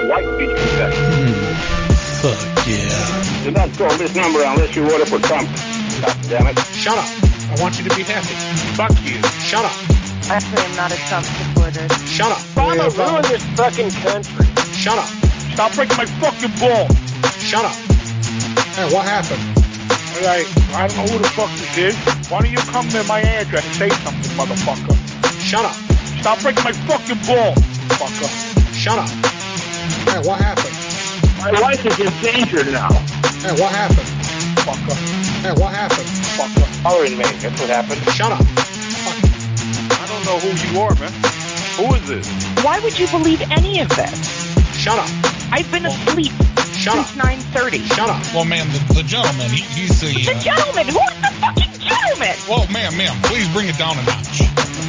white did you say? Fuck yeah. Do not call this number unless you order for Trump. God damn it. Shut up. I want you to be happy. Fuck you. Shut up. Actually, I'm not a Trump supporter. Shut up. Obama ruined this fucking country. Shut up. Stop breaking my fucking ball. Shut up. Hey, what happened? Alright, I don't know who the fuck this is. Why don't you come to my address and say something, motherfucker? Shut up. Stop breaking my fucking ball, fucker. Shut up. Hey, what happened? My wife is in danger now. Hey, what happened? Fucker. Hey, what happened? Fucker. Following me. That's what happened. Shut up. Fuck. I don't know who you are, man. Who is this? Why would you believe any of this? Shut up. I've been asleep Shut since up. 9:30. Shut up. Well, ma'am, the gentleman, he's the... The gentleman! Who is the fucking gentleman? Well, ma'am, please bring it down a notch.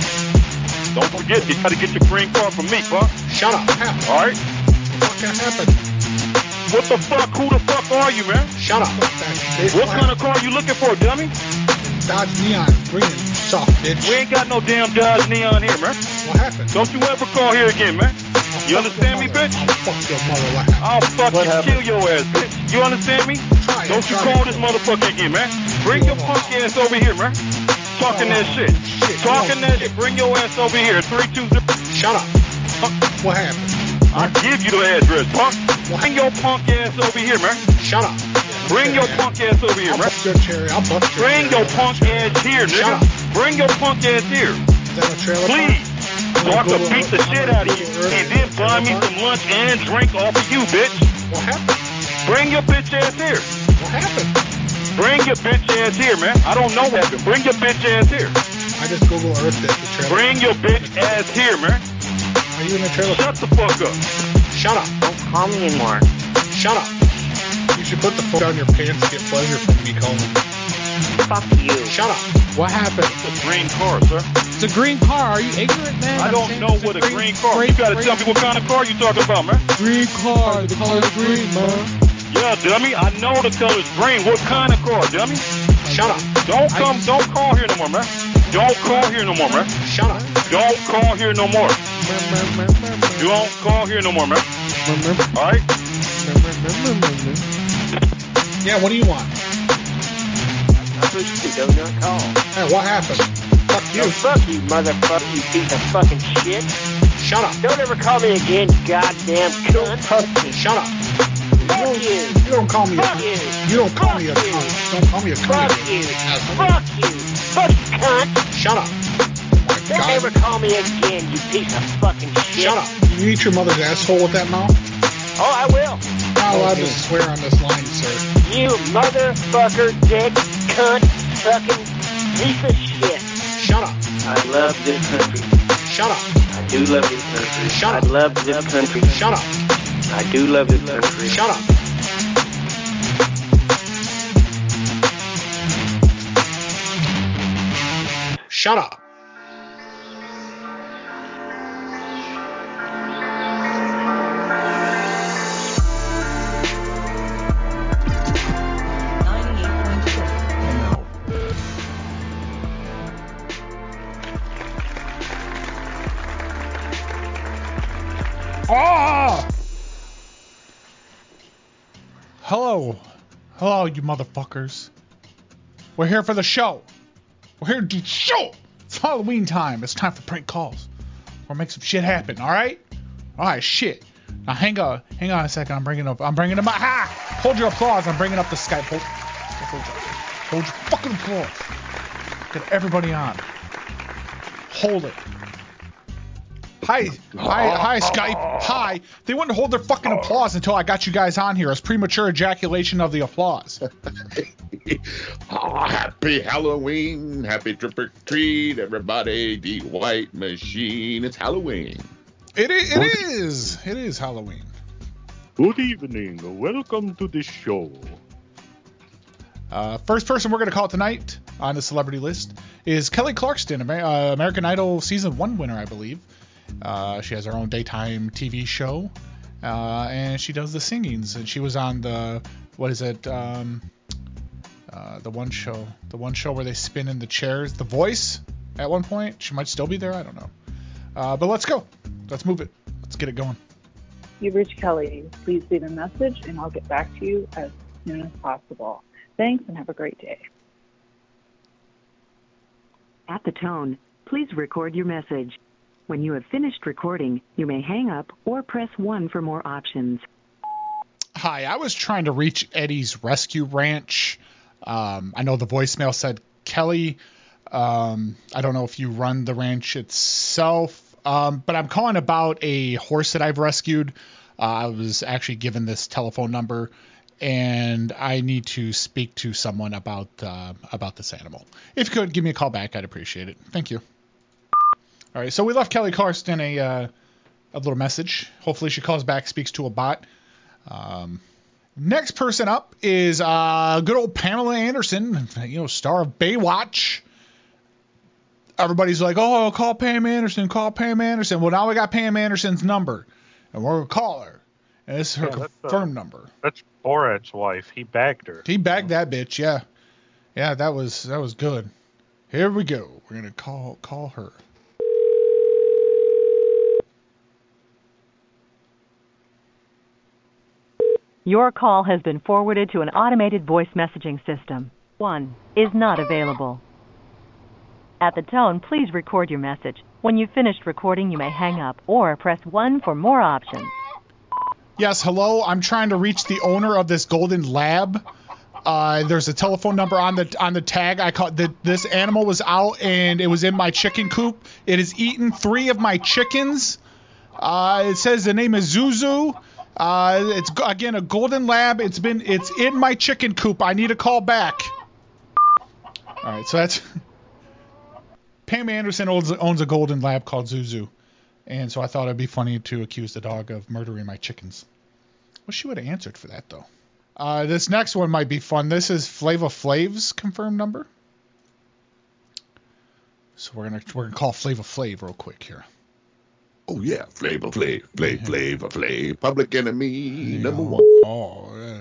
Don't forget, you gotta get your green card from me, fuck. Shut up. What happened? Alright? What fucking happened? What the fuck? Who the fuck are you, man? Shut up. What kind of car you looking for, dummy? Dodge Neon green, soft bitch. We ain't got no damn Dodge Neon here, man. What happened? Don't you ever call here again, man. You understand me, bitch? I'll fuck your mother. What happened? I'll fucking kill your ass, bitch. You understand me? Try it. Don't you Try call it. this motherfucker again, man. Bring your punk ass over here, man. Talking that shit. Talking that shit. Bring your ass over here. 320. Shut up. What happened? I'll give you the address, punk. Bring your punk ass over here, man. Shut up. Bring your punk ass over here, I'll man. bust your cherry. I'll bust your Bring cherry. your punk ass here, Shut nigga. up. Bring your punk ass here. Is that a trailer park? Please. So I can beat the shit out of you. And then buy me some lunch and drink off of you, bitch. What happened? Bring your bitch ass here. What happened? Bring your bitch ass here, man. I don't know what happened. Bring your bitch ass here. I just Google Earth it, the trailer. Bring your bitch ass here, man. Are you in the trailer park? Shut the fuck up. Shut up. Don't call me anymore. Shut up. You should put the phone down your pants to get pleasure from me calling. Fuck you. Shut up. What happened? It's a green car, sir. It's a green car. Are you ignorant, man? I don't know what a green car is. You gotta tell me what kind of car you talking about, man. Green car. The color green, man. Yeah, dummy. I know the color's green. What kind of car, dummy? Shut up. Don't call here no more, man. Don't call here no more, man. Shut up. Don't call here no more. Don't call here no more, man. Alright? Yeah, what do you want? I pushed you, do not call. Hey, what happened? Fuck you. No, fuck you, motherfucker, you piece of fucking shit. Shut up. Don't ever call me again, you goddamn cunt. Shut up. Fuck you. You don't call me a Fuck cunt. you. You don't call Fuck me a you. cunt. Don't call me a cunt Fuck again. you. Asshole. Fuck you. Fuck you, cunt. Shut up. Don't God. ever call me again, you piece of fucking shit. Shut up. You eat your mother's asshole with that mouth? Oh, I will. Not allowed to swear on this line, sir. You motherfucker, dick, cunt, sucking piece of shit. Shut up. I love this country. Shut up. I do love this country. Shut up. I love this country. Shut up. I do love this country. Shut up. Shut up. Hello, you motherfuckers. We're here for the show. We're here to do the show. It's Halloween time. It's time for prank calls. Or make some shit happen, alright? Alright, shit. Now hang on a second. I'm bringing up my hold your applause. I'm bringing up the Skype. Hold your fucking applause. Get everybody on. Hold it. Hi, Skype. Hi. They wouldn't hold their fucking applause until I got you guys on here. It's premature ejaculation of the applause. Oh, happy Halloween. Happy trick or treat, everybody. The White Machine. It's Halloween. It is. It is Halloween. Good evening. Welcome to the show. First person we're going to call tonight on the celebrity list is Kelly Clarkson, American Idol Season 1 winner, I believe. She has her own daytime TV show, and she does the singings. And she was on the, the one show where they spin in the chairs, The Voice, at one point. She might still be there, I don't know. But let's go. Let's move it. Let's get it going. You've reached Kelly. Please leave a message and I'll get back to you as soon as possible. Thanks and have a great day. At the tone, please record your message. When you have finished recording, you may hang up or press 1 for more options. Hi, I was trying to reach Eddie's Rescue Ranch. I know the voicemail said Kelly. I don't know if you run the ranch itself, but I'm calling about a horse that I've rescued. I was actually given this telephone number, and I need to speak to someone about this animal. If you could give me a call back, I'd appreciate it. Thank you. All right, so we left Kelly Karsten a little message. Hopefully she calls back, speaks to a bot. Next person up is good old Pamela Anderson, star of Baywatch. Everybody's like, oh, call Pam Anderson, call Pam Anderson. Well, now we got Pam Anderson's number, and we're going to call her. And this is her confirmed number. That's Borat's wife. He bagged her. He bagged that bitch, yeah. Yeah, that was good. Here we go. We're going to call her. Your call has been forwarded to an automated voice messaging system. 1 is not available. At the tone, please record your message. When you've finished recording, you may hang up or press 1 for more options. Yes, hello. I'm trying to reach the owner of this golden lab. There's a telephone number on the tag. This animal was out and it was in my chicken coop. It has eaten 3 of my chickens. It says the name is Zuzu. It's again a golden lab. It's in my chicken coop. I need a call back. All right, so that's Pam Anderson owns a golden lab called Zuzu, and so I thought it'd be funny to accuse the dog of murdering my chickens. Well, she would have answered for that though. This next one might be fun. This is Flava Flav's confirmed number. So we're gonna call Flava Flav real quick here. Oh yeah, Flava Flav, Public Enemy number 1. Oh yeah.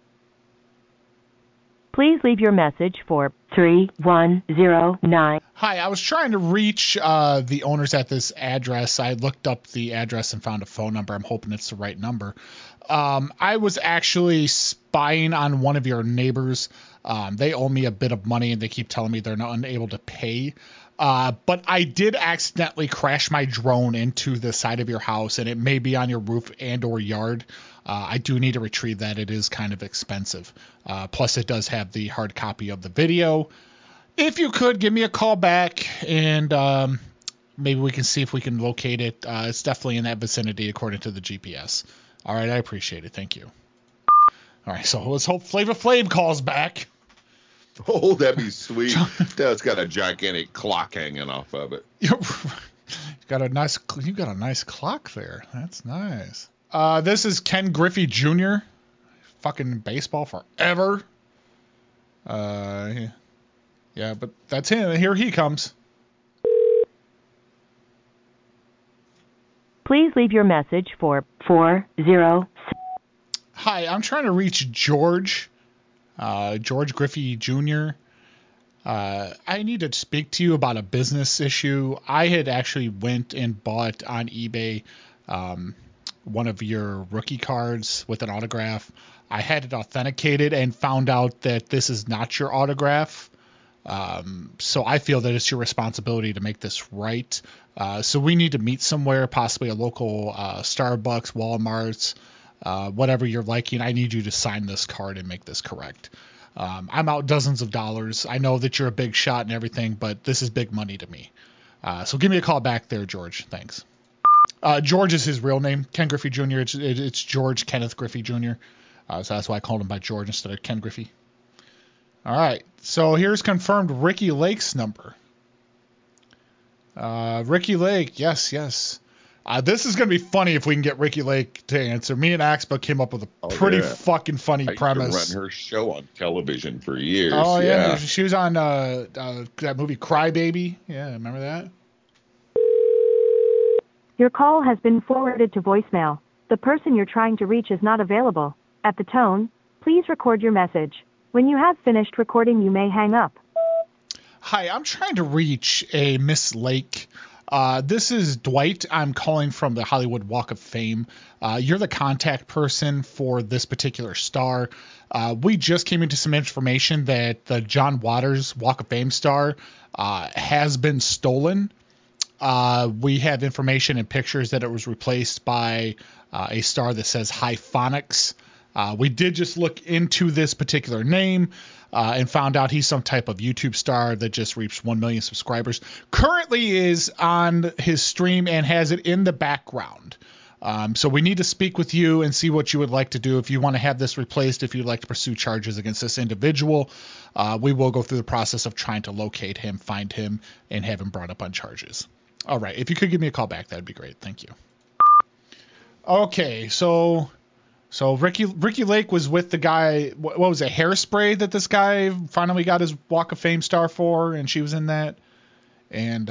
Please leave your message for 3109. Hi, I was trying to reach the owners at this address. I looked up the address and found a phone number. I'm hoping it's the right number. I was actually spying on one of your neighbors. They owe me a bit of money, and they keep telling me they're not unable to pay. But I did accidentally crash my drone into the side of your house, and it may be on your roof and or yard. I do need to retrieve that. It is kind of expensive. Plus, it does have the hard copy of the video. If you could, give me a call back, and maybe we can see if we can locate it. It's definitely in that vicinity, according to the GPS. All right, I appreciate it. Thank you. All right, so let's hope Flava Flav calls back. Oh, that'd be sweet. That's got a gigantic clock hanging off of it. You got a nice clock there. That's nice. This is Ken Griffey Jr. Fucking baseball forever. Yeah, but that's him. Here he comes. Please leave your message for 40. Hi, I'm trying to reach George. George Griffey Jr. I need to speak to you about a business issue. I had actually went and bought on eBay one of your rookie cards with an autograph. I had it authenticated and found out that this is not your autograph. So I feel that it's your responsibility to make this right. So we need to meet somewhere, possibly a local Starbucks, Walmart's, whatever you're liking. I need you to sign this card and make this correct. I'm out dozens of dollars. I know that you're a big shot and everything, but this is big money to me. So give me a call back there, George. Thanks. George is his real name. Ken Griffey Jr. It's George Kenneth Griffey Jr. So that's why I called him by George instead of Ken Griffey. All right. So here's confirmed Ricky Lake's number. Ricky Lake. Yes. This is going to be funny if we can get Ricky Lake to answer. Me and Axpa came up with a pretty fucking funny premise. I used to run her show on television for years. Oh, yeah. She was on that movie Cry Baby. Yeah, remember that? Your call has been forwarded to voicemail. The person you're trying to reach is not available. At the tone, please record your message. When you have finished recording, you may hang up. Hi, I'm trying to reach a Miss Lake. This is Dwight. I'm calling from the Hollywood Walk of Fame. You're the contact person for this particular star. We just came into some information that the John Waters Walk of Fame star has been stolen. We have information and pictures that it was replaced by a star that says Hyphonics. We did just look into this particular name and found out he's some type of YouTube star that just reached 1 million subscribers. Currently is on his stream and has it in the background. So we need to speak with you and see what you would like to do. If you want to have this replaced, if you'd like to pursue charges against this individual, we will go through the process of trying to locate him, find him, and have him brought up on charges. All right. If you could give me a call back, that'd be great. Thank you. Okay. So Ricky Lake was with the guy. What was it? Hairspray that this guy finally got his Walk of Fame star for, and she was in that. And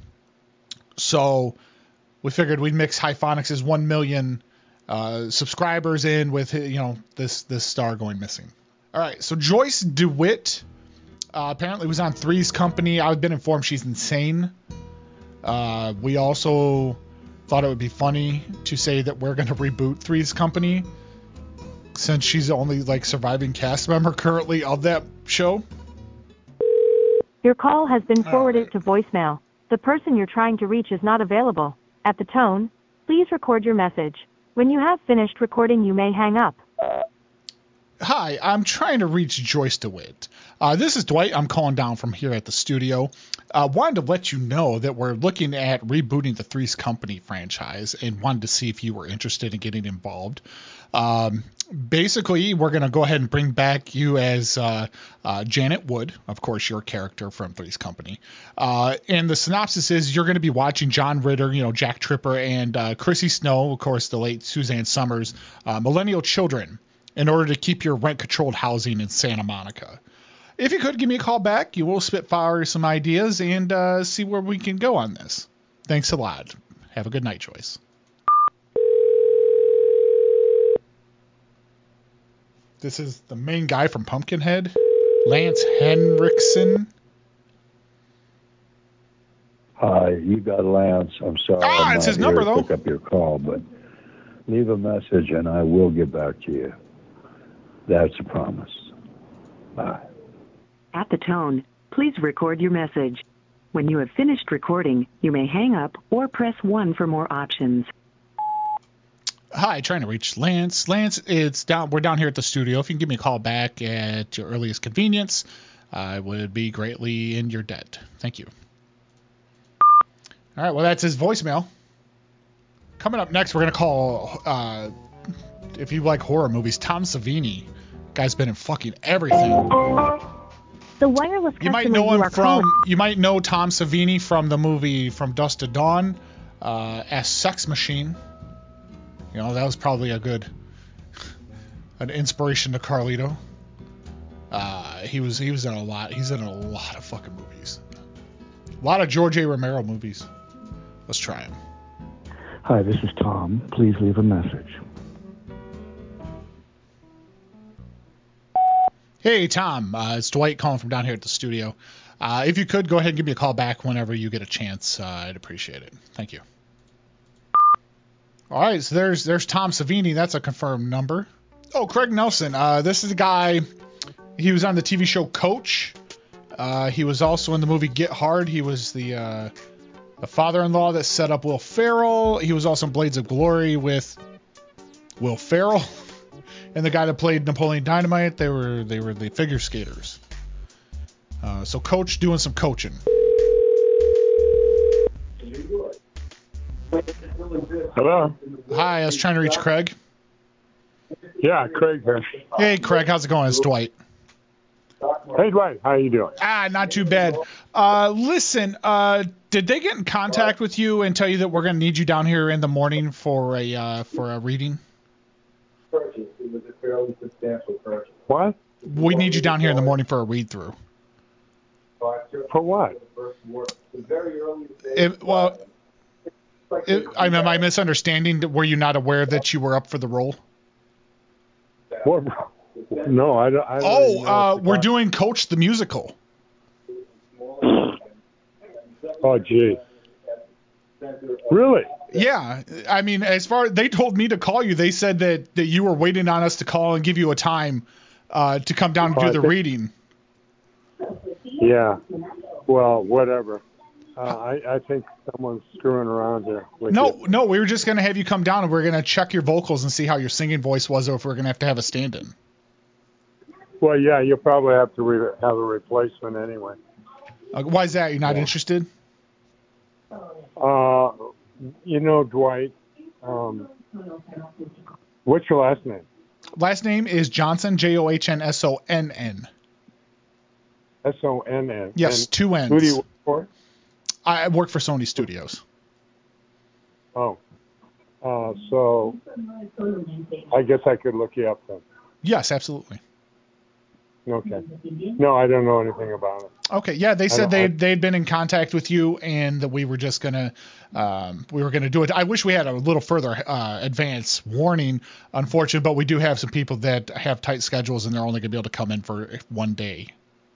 so we figured we'd mix Hyphonics' 1 million subscribers in with this star going missing. All right. So Joyce DeWitt apparently was on Three's Company. I've been informed she's insane. We also thought it would be funny to say that we're going to reboot Three's Company since she's the only surviving cast member currently of that show. Your call has been forwarded to voicemail. The person you're trying to reach is not available. At the tone, please record your message. When you have finished recording, you may hang up. Hi, I'm trying to reach Joyce DeWitt. This is Dwight. I'm calling down from here at the studio. Wanted to let you know that we're looking at rebooting the Three's Company franchise and wanted to see if you were interested in getting involved. Basically, we're going to go ahead and bring back you as Janet Wood, of course, your character from Three's Company. And the synopsis is you're going to be watching John Ritter, Jack Tripper, and Chrissy Snow, of course, the late Suzanne Summers, millennial children, in order to keep your rent-controlled housing in Santa Monica. If you could give me a call back, you will spitfire some ideas and see where we can go on this. Thanks a lot. Have a good night, Joyce. This is the main guy from Pumpkinhead, Lance Henriksen. Hi, you got Lance. I'm sorry I'm it's not his here number, to though. pick up your call, but leave a message and I will get back to you. That's a promise. Bye. At the tone, please record your message. When you have finished recording, you may hang up or press 1 for more options. Hi, trying to reach Lance. Lance, we're down here at the studio. If you can give me a call back at your earliest convenience, I would be greatly in your debt. Thank you. All right, well, that's his voicemail. Coming up next, we're going to call, if you like horror movies, Tom Savini. Guy's been in fucking everything. The wireless You might customer know him are calling. You might know Tom Savini from the movie From Dusk to Dawn, as Sex Machine. That was probably an inspiration to Carlito. He was in a lot. He's in a lot of fucking movies. A lot of George A. Romero movies. Let's try him. Hi, this is Tom. Please leave a message. Hey, Tom. It's Dwight calling from down here at the studio. If you could, go ahead and give me a call back whenever you get a chance. I'd appreciate it. Thank you. All right, so there's Tom Savini. That's a confirmed number. Oh, Craig Nelson. This is a guy. He was on the TV show Coach. He was also in the movie Get Hard. He was the father-in-law that set up Will Ferrell. He was also in Blades of Glory with Will Ferrell. And the guy that played Napoleon Dynamite, they were the figure skaters. So Coach doing some coaching. Hello. Hi, I was trying to reach Craig. Yeah, Craig here. Hey, Craig, how's it going? It's Dwight. Hey, Dwight, how you doing? Not too bad. Listen, did they get in contact with you and tell you that we're going to need you down here in the morning for a reading? It was a fairly substantial purchase. What? We need you down here in the morning for a read-through. For what? Am I misunderstanding? Were you not aware that you were up for the role? What? No, I don't. We're doing Coach the Musical. Oh, gee. Really? Yeah, I mean, as far they told me to call you, they said that you were waiting on us to call and give you a time to come down and do the reading. Yeah. Well, whatever. I think someone's screwing around here. No, we were just gonna have you come down and we're gonna check your vocals and see how your singing voice was, or if we're gonna have a stand-in. Well, yeah, you'll probably have to have a replacement anyway. Why is that? You're not interested? Dwight, what's your last name? Last name is Johnson, Johnsonn. Sonn. Yes, and 2 N's. Who do you work for? I work for Sony Studios. Oh. So I guess I could look you up then. Yes, absolutely. Okay. No, I don't know anything about it. Okay, yeah, they said they'd been in contact with you and that we were just gonna do it. I wish we had a little further advance warning, unfortunately, but we do have some people that have tight schedules and they're only gonna be able to come in for one day.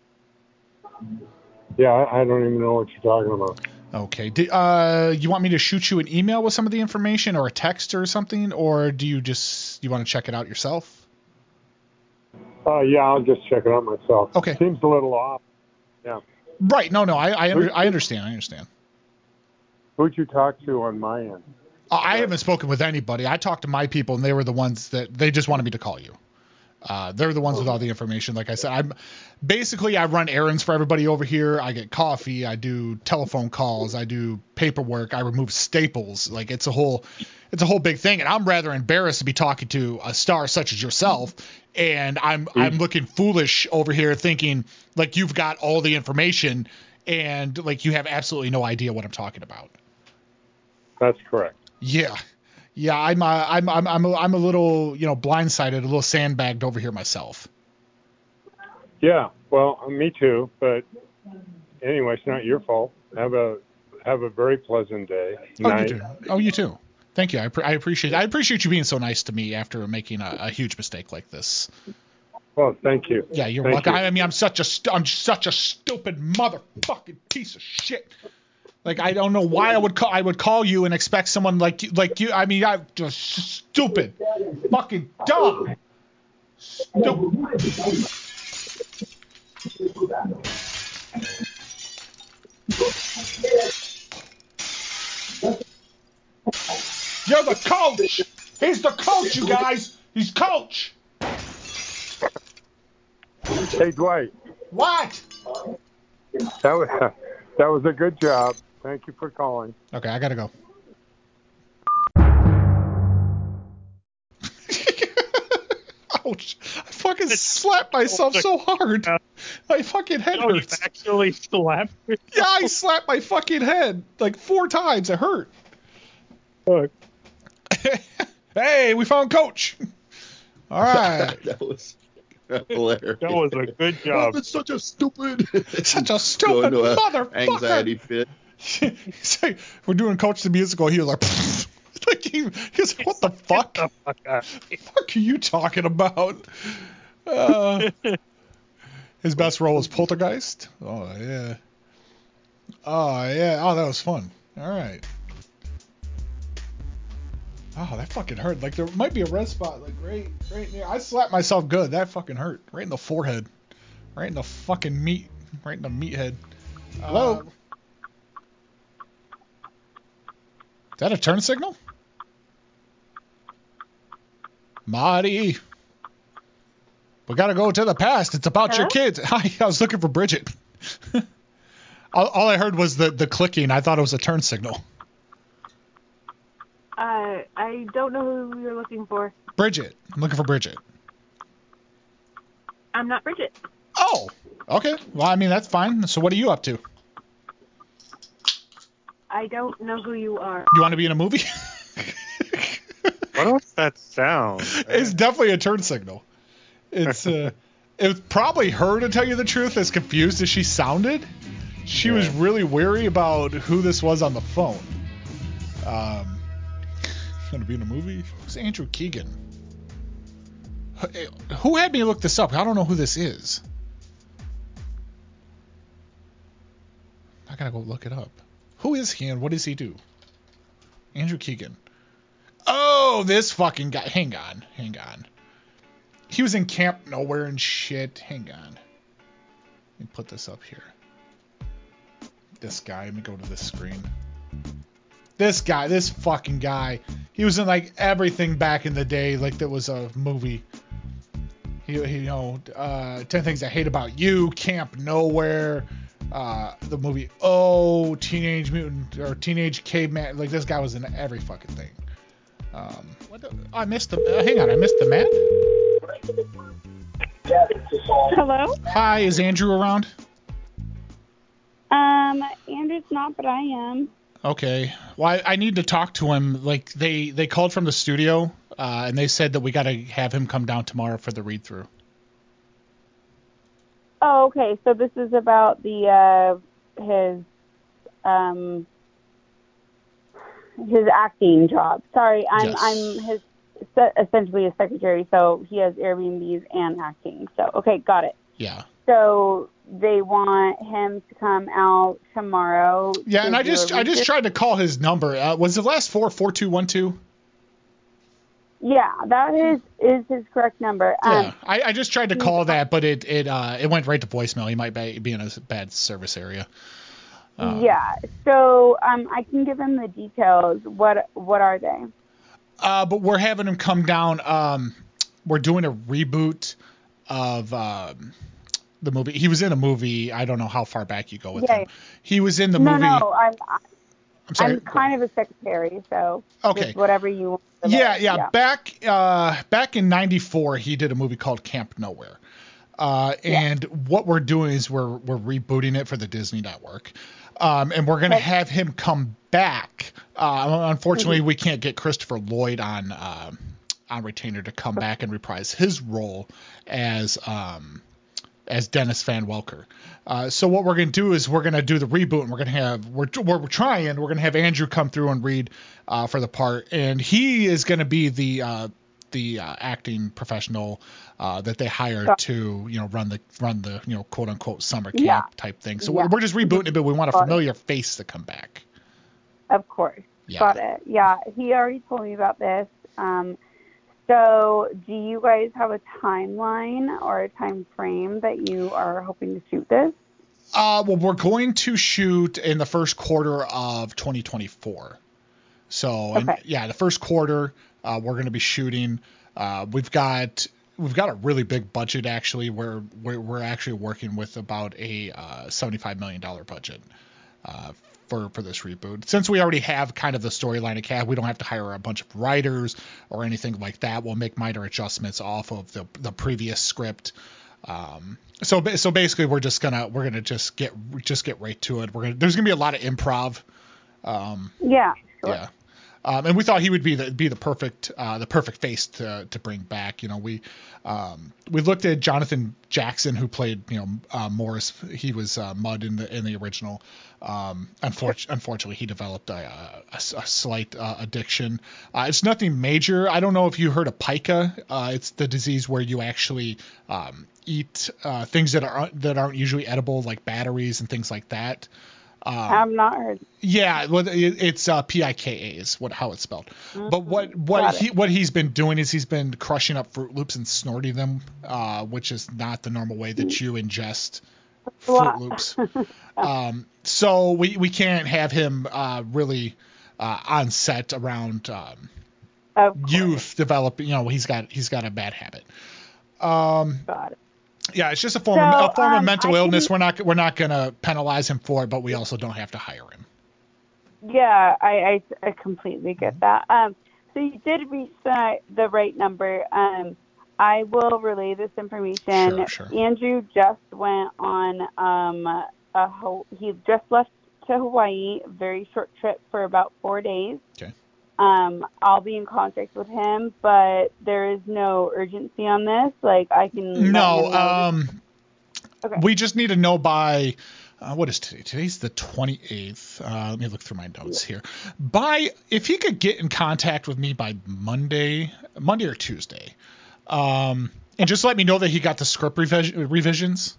Yeah, I don't even know what you're talking about. Okay. You want me to shoot you an email with some of the information or a text or something, or do you want to check it out yourself? Yeah, I'll just check it out myself. Okay. Seems a little off. Yeah. Right. No, I understand. Who'd you talk to on my end? I haven't spoken with anybody. I talked to my people, and they were the ones that they just wanted me to call you. They're the ones with all the information. Like I said, I run errands for everybody over here. I get coffee. I do telephone calls. I do paperwork. I remove staples. Like it's a whole big thing. And I'm rather embarrassed to be talking to a star such as yourself. And I'm looking foolish over here thinking like you've got all the information and like you have absolutely no idea what I'm talking about. That's correct. Yeah. Yeah, I'm a little, blindsided, a little sandbagged over here myself. Yeah, well, me too. But anyway, it's not your fault. Have a very pleasant day. Night. You too. Thank you. I appreciate you being so nice to me after making a huge mistake like this. Well, thank you. Yeah, you're welcome. I mean, I'm such a stupid motherfucking piece of shit. Like, I don't know why I would call you and expect someone like you. I mean, I'm just stupid. Fucking dumb. Stupid. You're the coach. He's the coach, you guys. He's coach. Hey, Dwight. What? That was a good job. Thank you for calling. Okay, I gotta go. Ouch. I fucking slapped myself so hard. My fucking head hurts. You actually slapped me? Yeah, I slapped my fucking head like 4 times. It hurt. Look. Hey, we found Coach. All right. That was hilarious. That was a good job. It's such a stupid motherfucker. Anxiety fit. He's like, we're doing Coach the Musical. He was like, he was like, what the fuck? What the fuck are you talking about? His best role was Poltergeist. Oh yeah. Oh that was fun. All right. Oh, that fucking hurt. Like there might be a red spot, like right near. I slapped myself good. That fucking hurt. Right in the forehead. Right in the fucking meat. Right in the meathead. Hello. Is that a turn signal? Marty. We gotta go to the past. It's about your kids. Hi, I was looking for Bridget. all I heard was the clicking. I thought it was a turn signal. I don't know who you're looking for. Bridget. I'm looking for Bridget. I'm not Bridget. Oh, okay. Well, I mean, that's fine. So what are you up to? I don't know who you are. You want to be in a movie? What was that sound? It's definitely a turn signal. It's it was probably her, to tell you the truth, as confused as she sounded. She was really wary about who this was on the phone. Gonna be in a movie? Who's Andrew Keegan? Who had me look this up? I don't know who this is. I gotta go look it up. Who is he and what does he do? Andrew Keegan. Oh, this fucking guy. Hang on. He was in Camp Nowhere and shit. Hang on. Let me put this up here. This guy. Let me go to this screen. This fucking guy. He was in like everything back in the day, like there was a movie. 10 Things I Hate About You, Camp Nowhere, the movie Teenage Mutant or Teenage Caveman. Like this guy was in every fucking thing. I missed the. Hang on, I missed the man. Hello? Hi, is Andrew around? Andrew's not, but I am. Okay. Well, I need to talk to him. Like they called from the studio, and they said that we got to have him come down tomorrow for the read through. Oh, okay. So this is about his acting job. Sorry, I'm his essentially his secretary. So he has Airbnbs and acting. So okay, got it. Yeah. So they want him to come out tomorrow. Yeah, and I just tried to call his number. Was the last 44212? Yeah, that is his correct number. Yeah, I just tried to call that, but it went right to voicemail. He might be in a bad service area. Yeah, so I can give him the details. What are they? But we're having him come down. We're doing a reboot of the movie. He was in a movie. I don't know how far back you go with him. He was in the movie. No, I'm sorry. I'm kind of a secretary, so okay. Just whatever you want. Yeah. Back in '94, he did a movie called Camp Nowhere. And what we're doing is we're rebooting it for the Disney Network. And we're going to have him come back. Unfortunately, we can't get Christopher Lloyd on retainer to come back and reprise his role as Dennis Van Welker. So what we're going to do is we're going to do the reboot, and we're going to have Andrew come through and read for the part, and he is going to be the acting professional that they hire to run the quote unquote summer camp type thing. So we're just rebooting it, but we want a familiar face to come back. Of course. Got it. Yeah, he already told me about this. So do you guys have a timeline or a time frame that you are hoping to shoot this? Well, we're going to shoot in the first quarter of 2024. So, the first quarter, we're going to be shooting. We've got a really big budget, actually. We're actually working with about a $75 million budget for this reboot. Since we already have kind of the storyline of Cat, we don't have to hire a bunch of writers or anything like that. We'll make minor adjustments off of the previous script. So basically, we're gonna just get right to it. There's gonna be a lot of improv. Yeah. And we thought he would be the perfect face to bring back. We looked at Jonathan Jackson, who played Morris. He was Mud in the original. Unfortunately, he developed a slight addiction. It's nothing major. I don't know if you heard of pica. It's the disease where you actually eat things that aren't usually edible, like batteries and things like that. I've not heard. Yeah, well, it's PIKA is how it's spelled. But what he's been doing is he's been crushing up Fruit Loops and snorting them, which is not the normal way that you ingest Fruit Loops. So we can't have him really on set around youth developing. He's got a bad habit. Got it. Yeah, it's just a form of mental illness. We're not going to penalize him for it, but we also don't have to hire him. Yeah, I completely get that. So you did reach the right number. I will relay this information. Sure. Andrew just went on he just left to Hawaii, a very short trip for about 4 days. Okay. I'll be in contact with him, but there is no urgency on this. Like, I can. No. Okay. We just need to know by. What is today? Today's the 28th. Let me look through my notes here. If he could get in contact with me by Monday or Tuesday, and just let me know that he got the script revisions.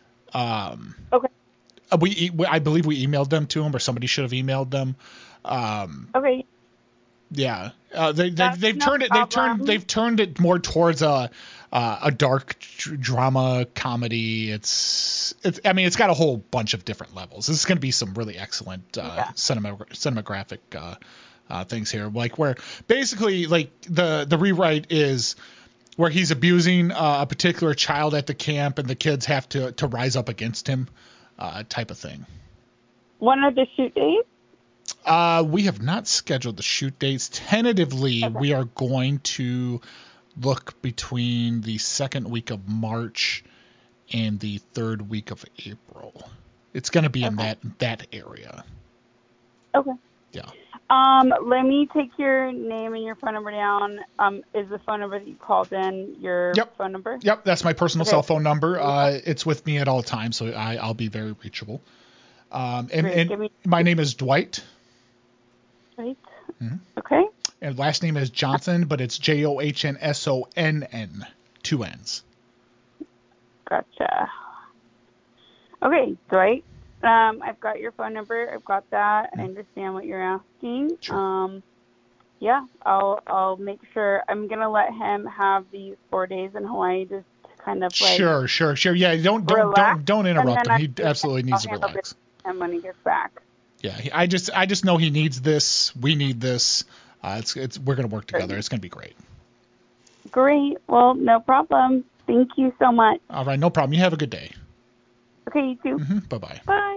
Okay. I believe we emailed them to him, or somebody should have emailed them. Okay. Yeah, they've no turned it more towards a dark drama comedy. It's got a whole bunch of different levels. This is going to be some really excellent cinematographic things here, like where basically like the rewrite is where he's abusing a particular child at the camp and the kids have to rise up against him, type of thing. When are the shoot dates? We have not scheduled the shoot dates. Tentatively, we are going to look between the second week of March and the third week of April. It's going to be in that area. Okay. Yeah. Let me take your name and your phone number down. Is the phone number that you called in your phone number? Yep, that's my personal cell phone number. It's with me at all times, so I'll be very reachable. And my name is Dwight. Dwight. Mm-hmm. Okay. And last name is Johnson, but it's JOHNSONN, 2 N's. Gotcha. Okay, Dwight. I've got your phone number. I've got that. I understand what you're asking. Sure. Yeah, I'll make sure. I'm gonna let him have these 4 days in Hawaii just to kind of like. Sure. Yeah, don't interrupt him. He absolutely needs to relax. And when he gets back. Yeah, I just know he needs this. We need this. We're gonna work together. It's gonna be great. Great. Well, no problem. Thank you so much. All right, no problem. You have a good day. Okay, you too. Mm-hmm. Bye-bye. Bye.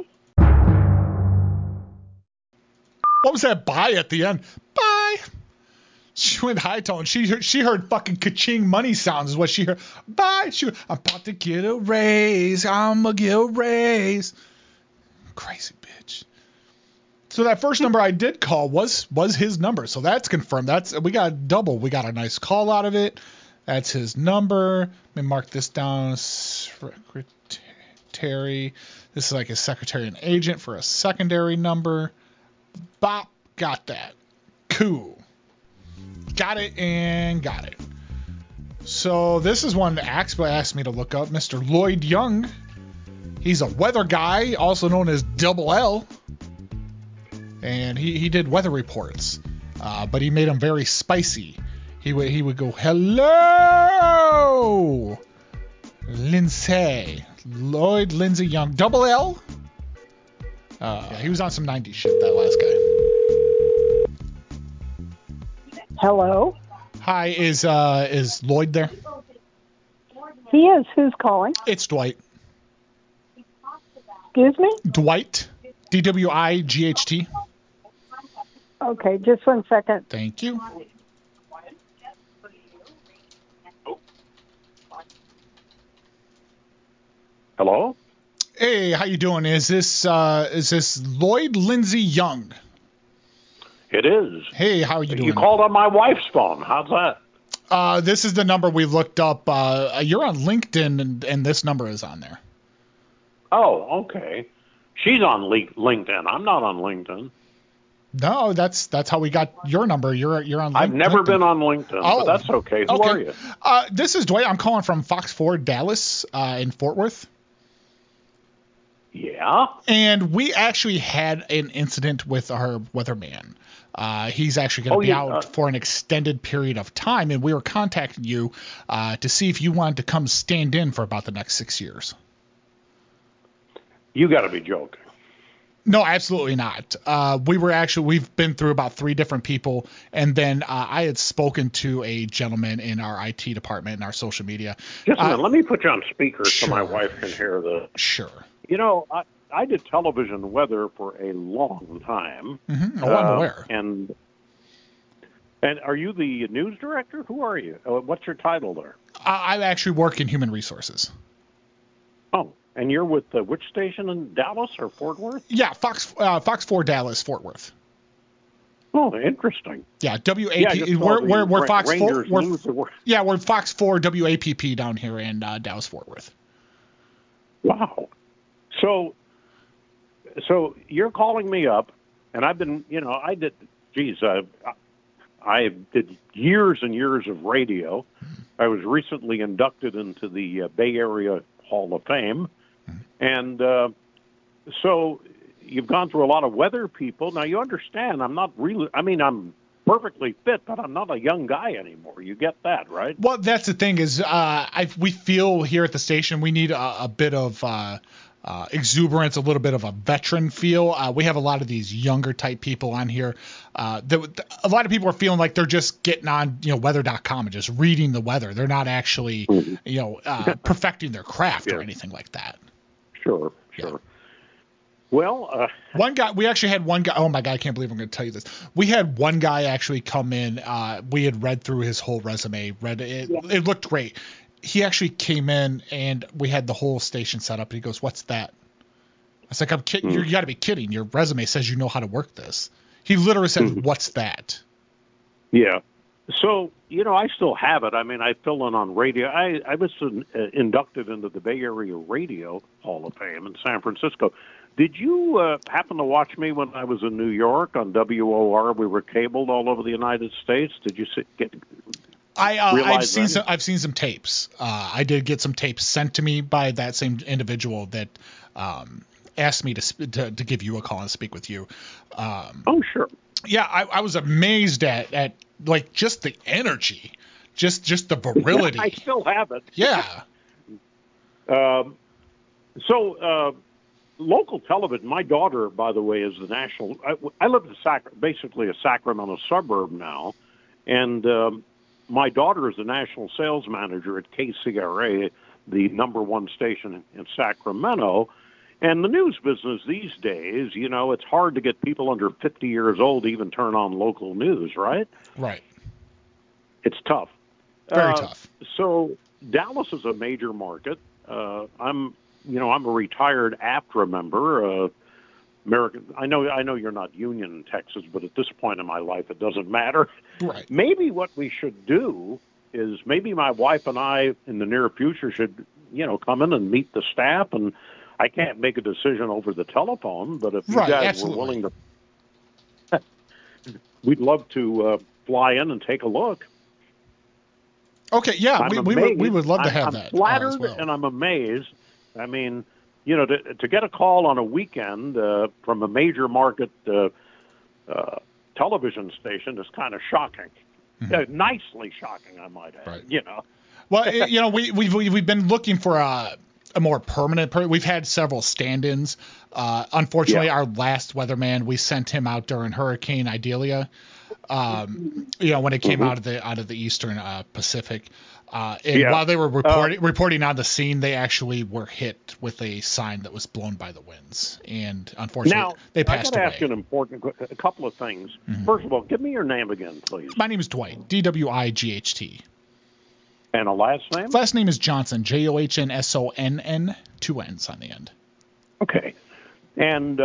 What was that bye at the end? Bye. She went high tone. She heard fucking ka-ching money sounds is what she heard. Bye. I'm about to get a raise. I'ma get a raise. Crazy bitch. So that first number I did call was his number. So that's confirmed. We got double. We got a nice call out of it. That's his number. Let me mark this down. Secretary. This is like a secretary and agent for a secondary number. Bop. Got that. Cool. Got it and got it. So this is one that Axel asked me to look up. Mr. Lloyd Young. He's a weather guy, also known as Double L. And he did weather reports. But he made them very spicy. He would go, hello, Lindsay. Lloyd Lindsay Young. Double L? Yeah, he was on some 90s shit, that last guy. Hello? Hi, is Lloyd there? He is. Who's calling? It's Dwight. Excuse me? Dwight. DWIGHT. Okay, just 1 second. Thank you. Hello? Hey, how you doing? Is this Lloyd Lindsay Young? It is. Hey, how are you doing? You called on my wife's phone. How's that? This is the number we looked up. You're on LinkedIn, and this number is on there. Oh, okay. She's on LinkedIn. I'm not on LinkedIn. No, that's how we got your number. You're on LinkedIn. I've never been on LinkedIn, but that's okay. Who are you? This is Dwight. I'm calling from Fox 4 Dallas in Fort Worth. Yeah. And we actually had an incident with our weatherman. He's actually going to be out for an extended period of time, and we were contacting you to see if you wanted to come stand in for about the next 6 years. You got to be joking. No, absolutely not. We've been through about 3 different people, and then I had spoken to a gentleman in our IT department and our social media. Just a minute, let me put you on speaker so my wife can hear this. Sure. You know, I did television weather for a long time. Mm-hmm. Oh, I'm aware. And are you the news director? Who are you? What's your title there? I actually work in human resources. Oh, and you're with which station in Dallas or Fort Worth? Yeah, Fox 4 Dallas, Fort Worth. Oh, interesting. Yeah, WAP. We're Fox 4. We're Fox 4 WAPP down here in Dallas, Fort Worth. Wow. So you're calling me up, and I've been, I did years and years of radio. I was recently inducted into the Bay Area Hall of Fame. And so you've gone through a lot of weather people. Now, you understand, I'm not really, I'm perfectly fit, but I'm not a young guy anymore. You get that, right? Well, that's the thing is, we feel here at the station we need a bit of exuberance, a little bit of a veteran feel. We have a lot of these younger type people on here. A lot of people are feeling like they're just getting on, weather.com and just reading the weather. They're not actually, perfecting their craft or anything like that. Sure. Well, one guy, we actually had one guy. Oh my God, I can't believe I'm going to tell you this. We had one guy actually come in. We had read through his whole resume. It looked great. He actually came in and we had the whole station set up. And he goes, "What's that?" I was like, "I'm kidding. You got to be kidding. Your resume says you know how to work this." He literally said, "What's that?" Yeah. So, I still have it. I mean, I fill in on radio. I was inducted into the Bay Area Radio Hall of Fame in San Francisco. Did you happen to watch me when I was in New York on WOR? We were cabled all over the United States. Did you I've seen some tapes. I did get some tapes sent to me by that same individual that asked me to give you a call and speak with you. Oh, sure. Yeah, I was amazed at like just the energy, just the virility. I still have it. Yeah. Local television. My daughter, by the way, is the national. I live in basically a Sacramento suburb now, and my daughter is the national sales manager at KCRA, the #1 station in Sacramento. And the news business these days, it's hard to get people under 50 years old to even turn on local news, right? Right. It's tough. Very tough. So Dallas is a major market. I'm a retired AFTRA member. American. I know you're not union in Texas, but at this point in my life, it doesn't matter. Right. Maybe what we should do is maybe my wife and I in the near future should, come in and meet the staff. And I can't make a decision over the telephone, but if you guys were willing to, we'd love to fly in and take a look. Okay, yeah, we would love to have that. I'm flattered and I'm amazed. I mean, to get a call on a weekend from a major market television station is kind of shocking. Mm-hmm. Nicely shocking, I might add. Right. Well, we've been looking for a more permanent. We've had several stand-ins. Unfortunately, our last weatherman, we sent him out during Hurricane Idalia. When it came out of the Eastern Pacific. While they were reporting on the scene, they actually were hit with a sign that was blown by the winds, and unfortunately, they passed away. I got to ask you a couple of things. Mm-hmm. First of all, give me your name again, please. My name is Dwight, DWIGHT. And a last name? Last name is Johnson, JOHNSONN, 2 N's on the end. Okay. And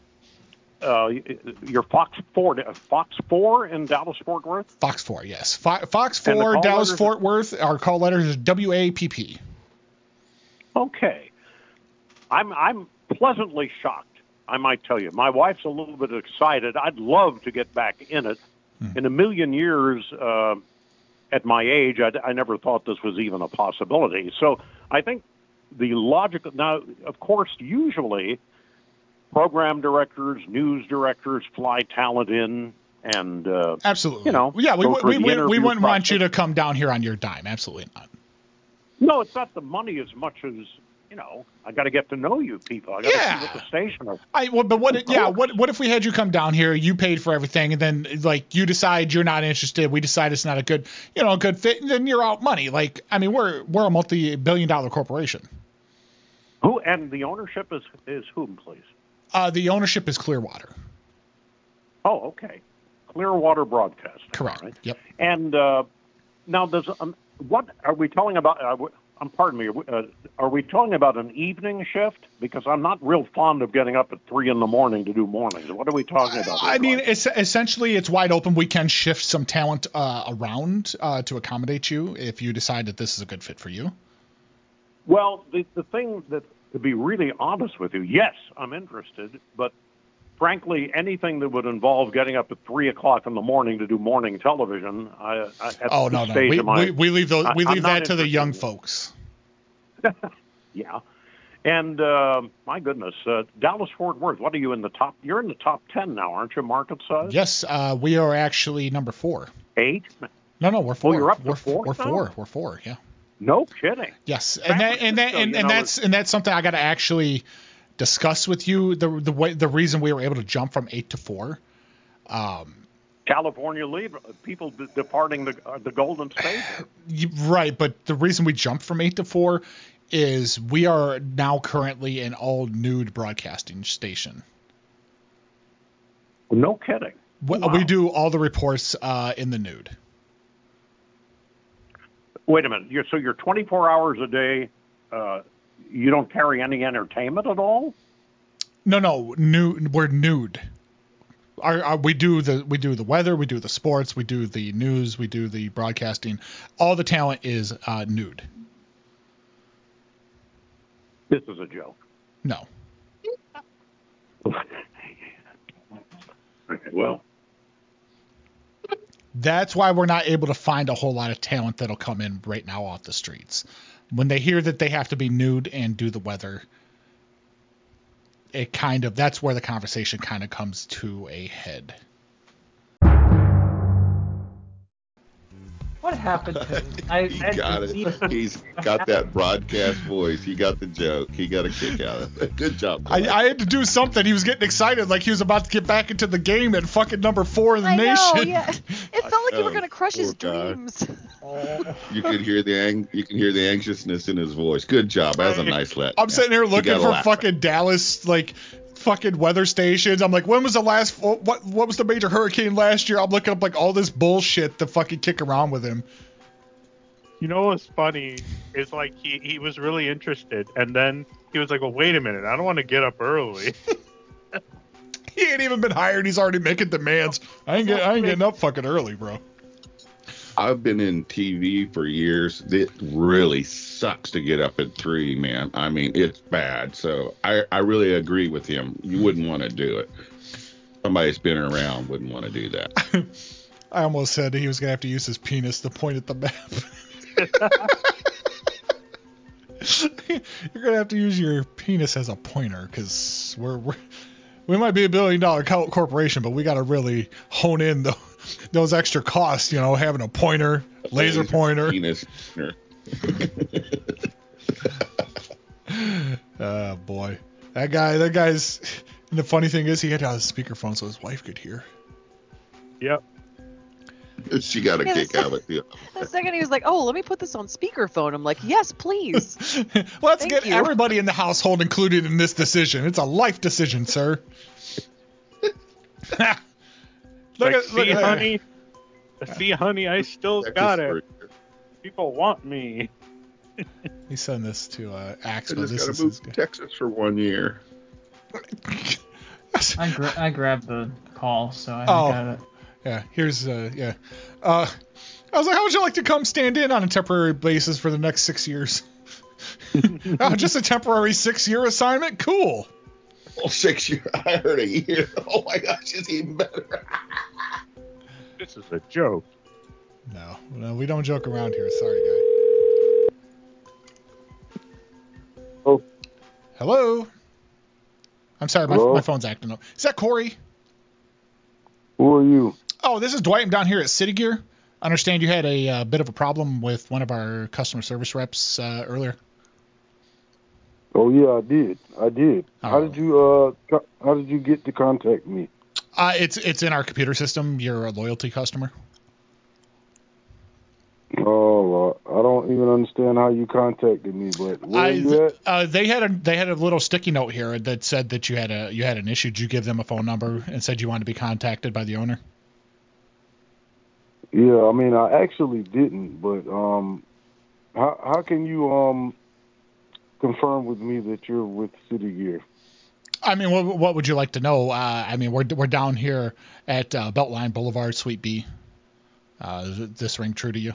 you're Fox 4 in Dallas-Fort Worth? Fox 4, yes. Fox 4, Dallas-Fort Worth. Our call letter is WAPP. Okay. I'm pleasantly shocked, I might tell you. My wife's a little bit excited. I'd love to get back in it. In a million years, at my age, I never thought this was even a possibility. So I think the logical... Now, of course, usually... program directors, news directors fly talent in and absolutely, we wouldn't want you to come down here on your dime. Absolutely not. No, it's not the money as much as I got to get to know you people. I got to see what the station is. What if we had you come down here, you paid for everything, and then like you decide you're not interested, we decide it's not a good fit, and then you're out money. Like we're a multi-billion-dollar corporation. Who and the ownership is whom, please? The ownership is Clearwater. Oh, okay. Clearwater Broadcasting. Correct. Right? Yep. And now, what are we talking about? Pardon me. Are we talking about an evening shift? Because I'm not real fond of getting up at 3 a.m. to do mornings. What are we talking about? I mean, essentially, it's wide open. We can shift some talent around to accommodate you if you decide that this is a good fit for you. Well, the thing that, to be really honest with you, yes, I'm interested, but frankly, anything that would involve getting up at 3 o'clock in the morning to do morning television, we leave that to the young folks. Yeah, And my goodness, Dallas Fort Worth. What are you in the top? You're in the top 10 now, aren't you? Market size. Yes, we are actually number 4. 8. No, we're 4. Oh, you're up to we're 4. We're 4. We're 4. Yeah. No kidding. Yes, and that's something I got to actually discuss with you. The reason we were able to jump from 8 to 4. California leave people departing the Golden State. Right, but the reason we jumped from 8 to 4 is we are now currently an all nude broadcasting station. No kidding. We do all the reports in the nude. Wait a minute. You're 24 hours a day. You don't carry any entertainment at all? No, nude. We're nude. We do the weather, we do the sports, we do the news, we do the broadcasting. All the talent is nude. This is a joke. No. Okay, well. That's why we're not able to find a whole lot of talent that'll come in right now off the streets. When they hear that they have to be nude and do the weather, that's where the conversation kind of comes to a head. What happened to him? He got it. He's got that broadcast voice. He got the joke. He got a kick out of it. Good job. I had to do something. He was getting excited like he was about to get back into the game at fucking number 4 in the nation. Know, yeah. It felt like you were going to crush his dreams. You could hear the anxiousness in his voice. Good job. That was a nice let. I'm sitting here looking for fucking Dallas, like, fucking weather stations. I'm like, when was the last, what was the major hurricane last year? I'm looking up like all this bullshit to fucking kick around with him. You know what's funny is like he was really interested, and then he was like, well, wait a minute, I don't want to get up early. He ain't even been hired. He's already making demands. I ain't getting up fucking early, bro. I've been in TV for years. It really sucks to get up at 3, man. I mean, it's bad. So I really agree with him. You wouldn't want to do it. Somebody that's been around wouldn't want to do that. I almost said he was going to have to use his penis to point at the map. You're going to have to use your penis as a pointer because we might be $1 billion corporation, but we got to really hone in those extra costs, having a pointer, laser pointer. Penis. Oh, boy. That guy's, and the funny thing is he had a speakerphone so his wife could hear. Yep. She got a kick out of it. Yeah. The second he was like, oh, let me put this on speakerphone. I'm like, yes, please. Let's get everybody in the household included in this decision. It's a life decision, sir. honey, I still got it. People want me. He sent this to Axel. I just got to move to Texas for 1 year. I grabbed the call, so I got it. Yeah, here's I was like, how would you like to come stand in on a temporary basis for the next 6 years? Just a temporary 6-year assignment? Cool. Well, 6 years. I heard a year. Oh my gosh, it's even better. This is a joke. No, we don't joke around here. Sorry, guy. Oh. Hello. I'm sorry, my phone's acting up. Is that Corey? Who are you? Oh, this is Dwight. I'm down here at City Gear. I understand you had a bit of a problem with one of our customer service reps earlier. Oh yeah, I did. Oh. How did you get to contact me? It's in our computer system. You're a loyalty customer. Oh, I don't even understand how you contacted me, but where are you at? They had a little sticky note here that said that you had an issue. Did you give them a phone number and said you wanted to be contacted by the owner? Yeah, I mean, I actually didn't, but how can you confirm with me that you're with City Gear? I mean, what would you like to know? I mean, we're down here at Beltline Boulevard, Suite B. Does this ring true to you?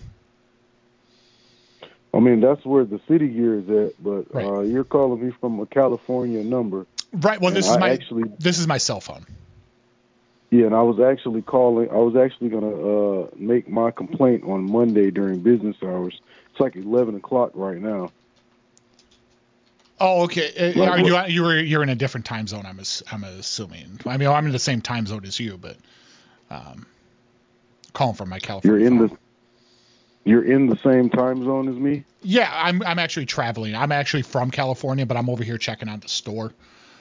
I mean, that's where the City Gear is at, but right. You're calling me from a California number. Right. Well, this is my cell phone. Yeah, and I was actually calling. I was actually gonna make my complaint on Monday during business hours. It's like 11 o'clock right now. Oh, okay. You're in a different time zone. I'm assuming. I mean, I'm in the same time zone as you, but calling from my California phone. You're in the same time zone as me? Yeah, I'm actually traveling. I'm actually from California, but I'm over here checking out the store.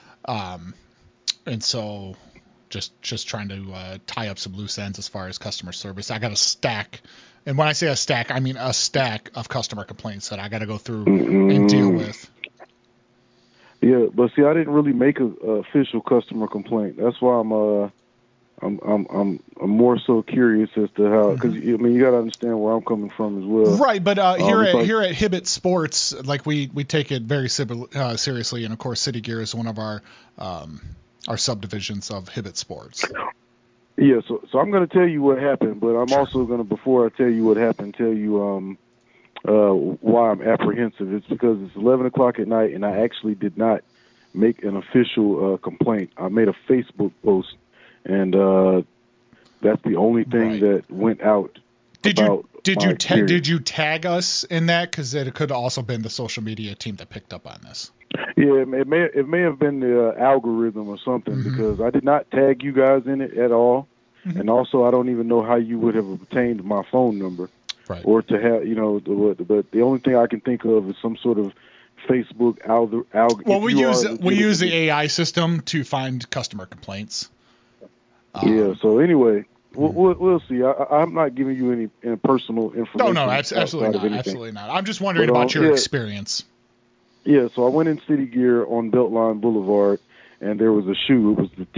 And so just trying to tie up some loose ends as far as customer service. I got a stack. And when I say a stack, I mean a stack of customer complaints that I got to go through and deal with. Yeah, but see, I didn't really make a official customer complaint. That's why I'm more so curious as to how, because I mean, you got to understand where I'm coming from as well. Right, but here at Hibbett Sports, like we take it very seriously, and of course, City Gear is one of our subdivisions of Hibbett Sports. Yeah, so I'm going to tell you what happened, but I'm also going to, before I tell you what happened, tell you why I'm apprehensive. It's because it's 11 o'clock at night, and I actually did not make an official complaint. I made a Facebook post, and that's the only thing that went out. Did you tag us in that? Because it could have also been the social media team that picked up on this. Yeah, it may have been the algorithm or something, because I did not tag you guys in it at all, and also I don't even know how you would have obtained my phone number, or to have but the only thing I can think of is some sort of Facebook algorithm. Well, we use the AI system to find customer complaints. Yeah. So anyway, we'll see. I'm not giving you any personal information. No, absolutely not. I'm just wondering about your experience. Yeah, so I went in City Gear on Beltline Boulevard, and there was a shoe. It was the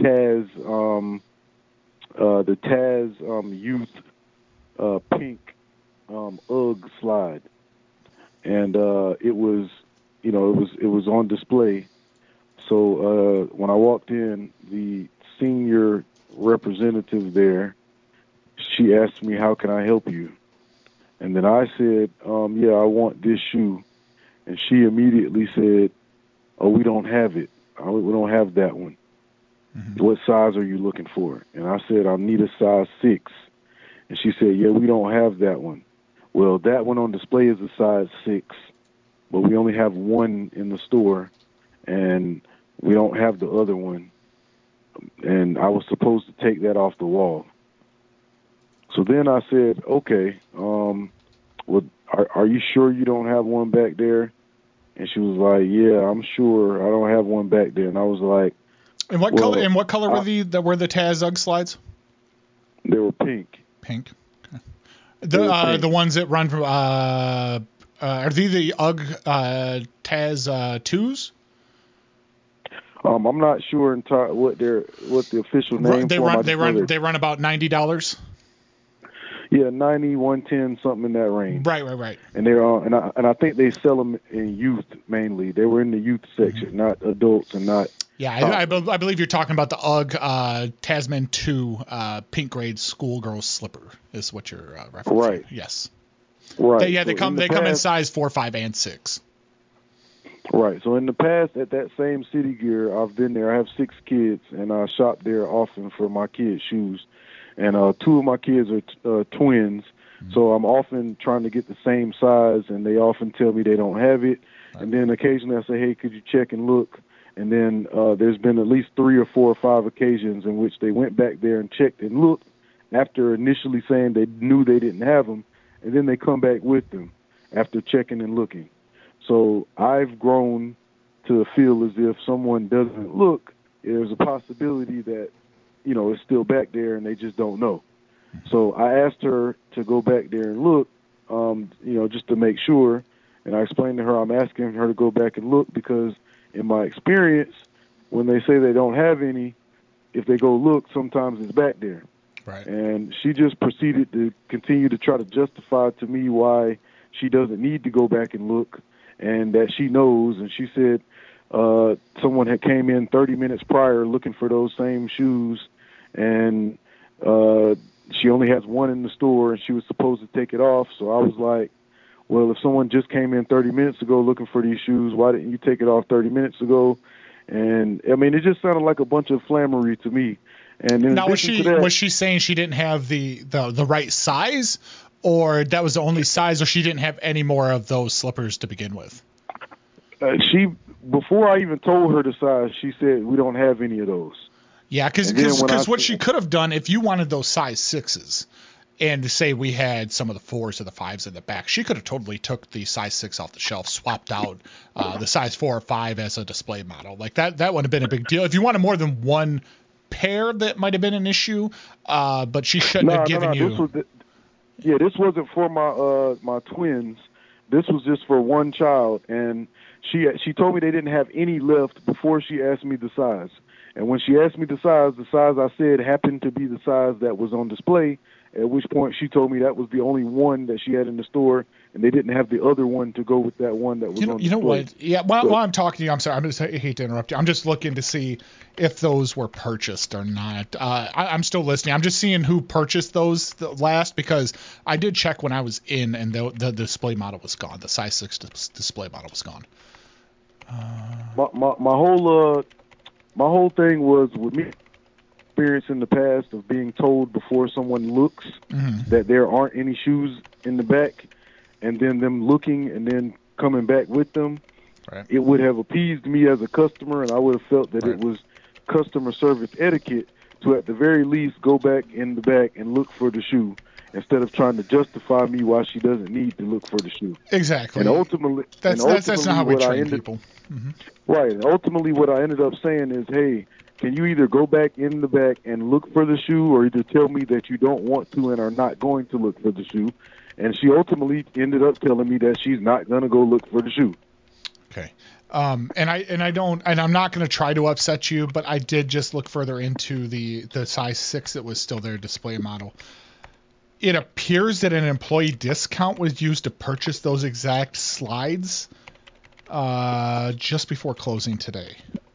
Taz Youth pink UGG slide, and it was on display. So when I walked in, the senior representative there, she asked me, "How can I help you?" And then I said, "Yeah, I want this shoe." And she immediately said, "Oh, we don't have it. We don't have that one. What size are you looking for?" And I said, "I need a size 6. And she said, "Yeah, we don't have that one." Well, that one on display is a size 6, but we only have one in the store, and we don't have the other one. And I was supposed to take that off the wall. So then I said, "Okay, well, are you sure you don't have one back there?" And she was like, "Yeah, I'm sure I don't have one back there." And I was like, "And what color? And what color were the Taz UGG slides?" They were pink. Pink. Okay. The ones that run from are they the UGG Taz 2s? I'm not sure what the official name. They run about $90. Yeah, 90, 110, something in that range. Right. And they're and I think they sell them in youth mainly. They were in the youth section, not adults and not. Yeah, I believe you're talking about the UGG Tasman 2 pink grade schoolgirl slipper is what you're referencing. Right. Yes. Right. They come in size 4, 5, and 6. Right. So in the past, at that same City Gear, I've been there. I have 6 kids, and I shop there often for my kids' shoes. And 2 of my kids are twins, so I'm often trying to get the same size, and they often tell me they don't have it. And then occasionally I say, "Hey, could you check and look?" And then there's been at least 3 or 4 or 5 occasions in which they went back there and checked and looked after initially saying they knew they didn't have them, and then they come back with them after checking and looking. So I've grown to feel as if someone doesn't look, there's a possibility that it's still back there and they just don't know. So I asked her to go back there and look, just to make sure. And I explained to her I'm asking her to go back and look because in my experience, when they say they don't have any, if they go look, sometimes it's back there. Right. And she just proceeded to continue to try to justify to me why she doesn't need to go back and look and that she knows. And she said someone had came in 30 minutes prior looking for those same shoes, and she only has one in the store, and she was supposed to take it off. So I was like, well, if someone just came in 30 minutes ago looking for these shoes, why didn't you take it off 30 minutes ago? And, I mean, it just sounded like a bunch of flammery to me. And in now, was she saying she didn't have the right size, or that was the only size, or she didn't have any more of those slippers to begin with? Before I even told her the size, she said we don't have any of those. Yeah, because what she could have done, if you wanted those size 6s, and to say we had some of the 4s or the 5s in the back, she could have totally took the size 6 off the shelf, swapped out the size 4 or 5 as a display model. Like that would have been a big deal. If you wanted more than one pair, that might have been an issue. But she shouldn't have given you. This wasn't for my twins. This was just for one child, and she told me they didn't have any left before she asked me the size. And when she asked me the size I said happened to be the size that was on display, at which point she told me that was the only one that she had in the store, and they didn't have the other one to go with that one that was on display. You know what? Yeah, while I'm talking to you, I'm sorry, I hate to interrupt you. I'm just looking to see if those were purchased or not. I'm still listening. I'm just seeing who purchased those last, because I did check when I was in, and the display model was gone. The size 6 display model was gone. My whole thing was with me experience in the past of being told before someone looks that there aren't any shoes in the back, and then them looking and then coming back with them. Right. It would have appeased me as a customer, and I would have felt that it was customer service etiquette to at the very least go back in the back and look for the shoe, instead of trying to justify me why she doesn't need to look for the shoe. Exactly. And ultimately, that's not how we train people. Right. And ultimately, what I ended up saying is, hey, can you either go back in the back and look for the shoe, or either tell me that you don't want to and are not going to look for the shoe? And she ultimately ended up telling me that she's not going to go look for the shoe. Okay. And I'm not going to try to upset you, but I did just look further into the size 6 that was still their display model. It appears that an employee discount was used to purchase those exact slides just before closing today.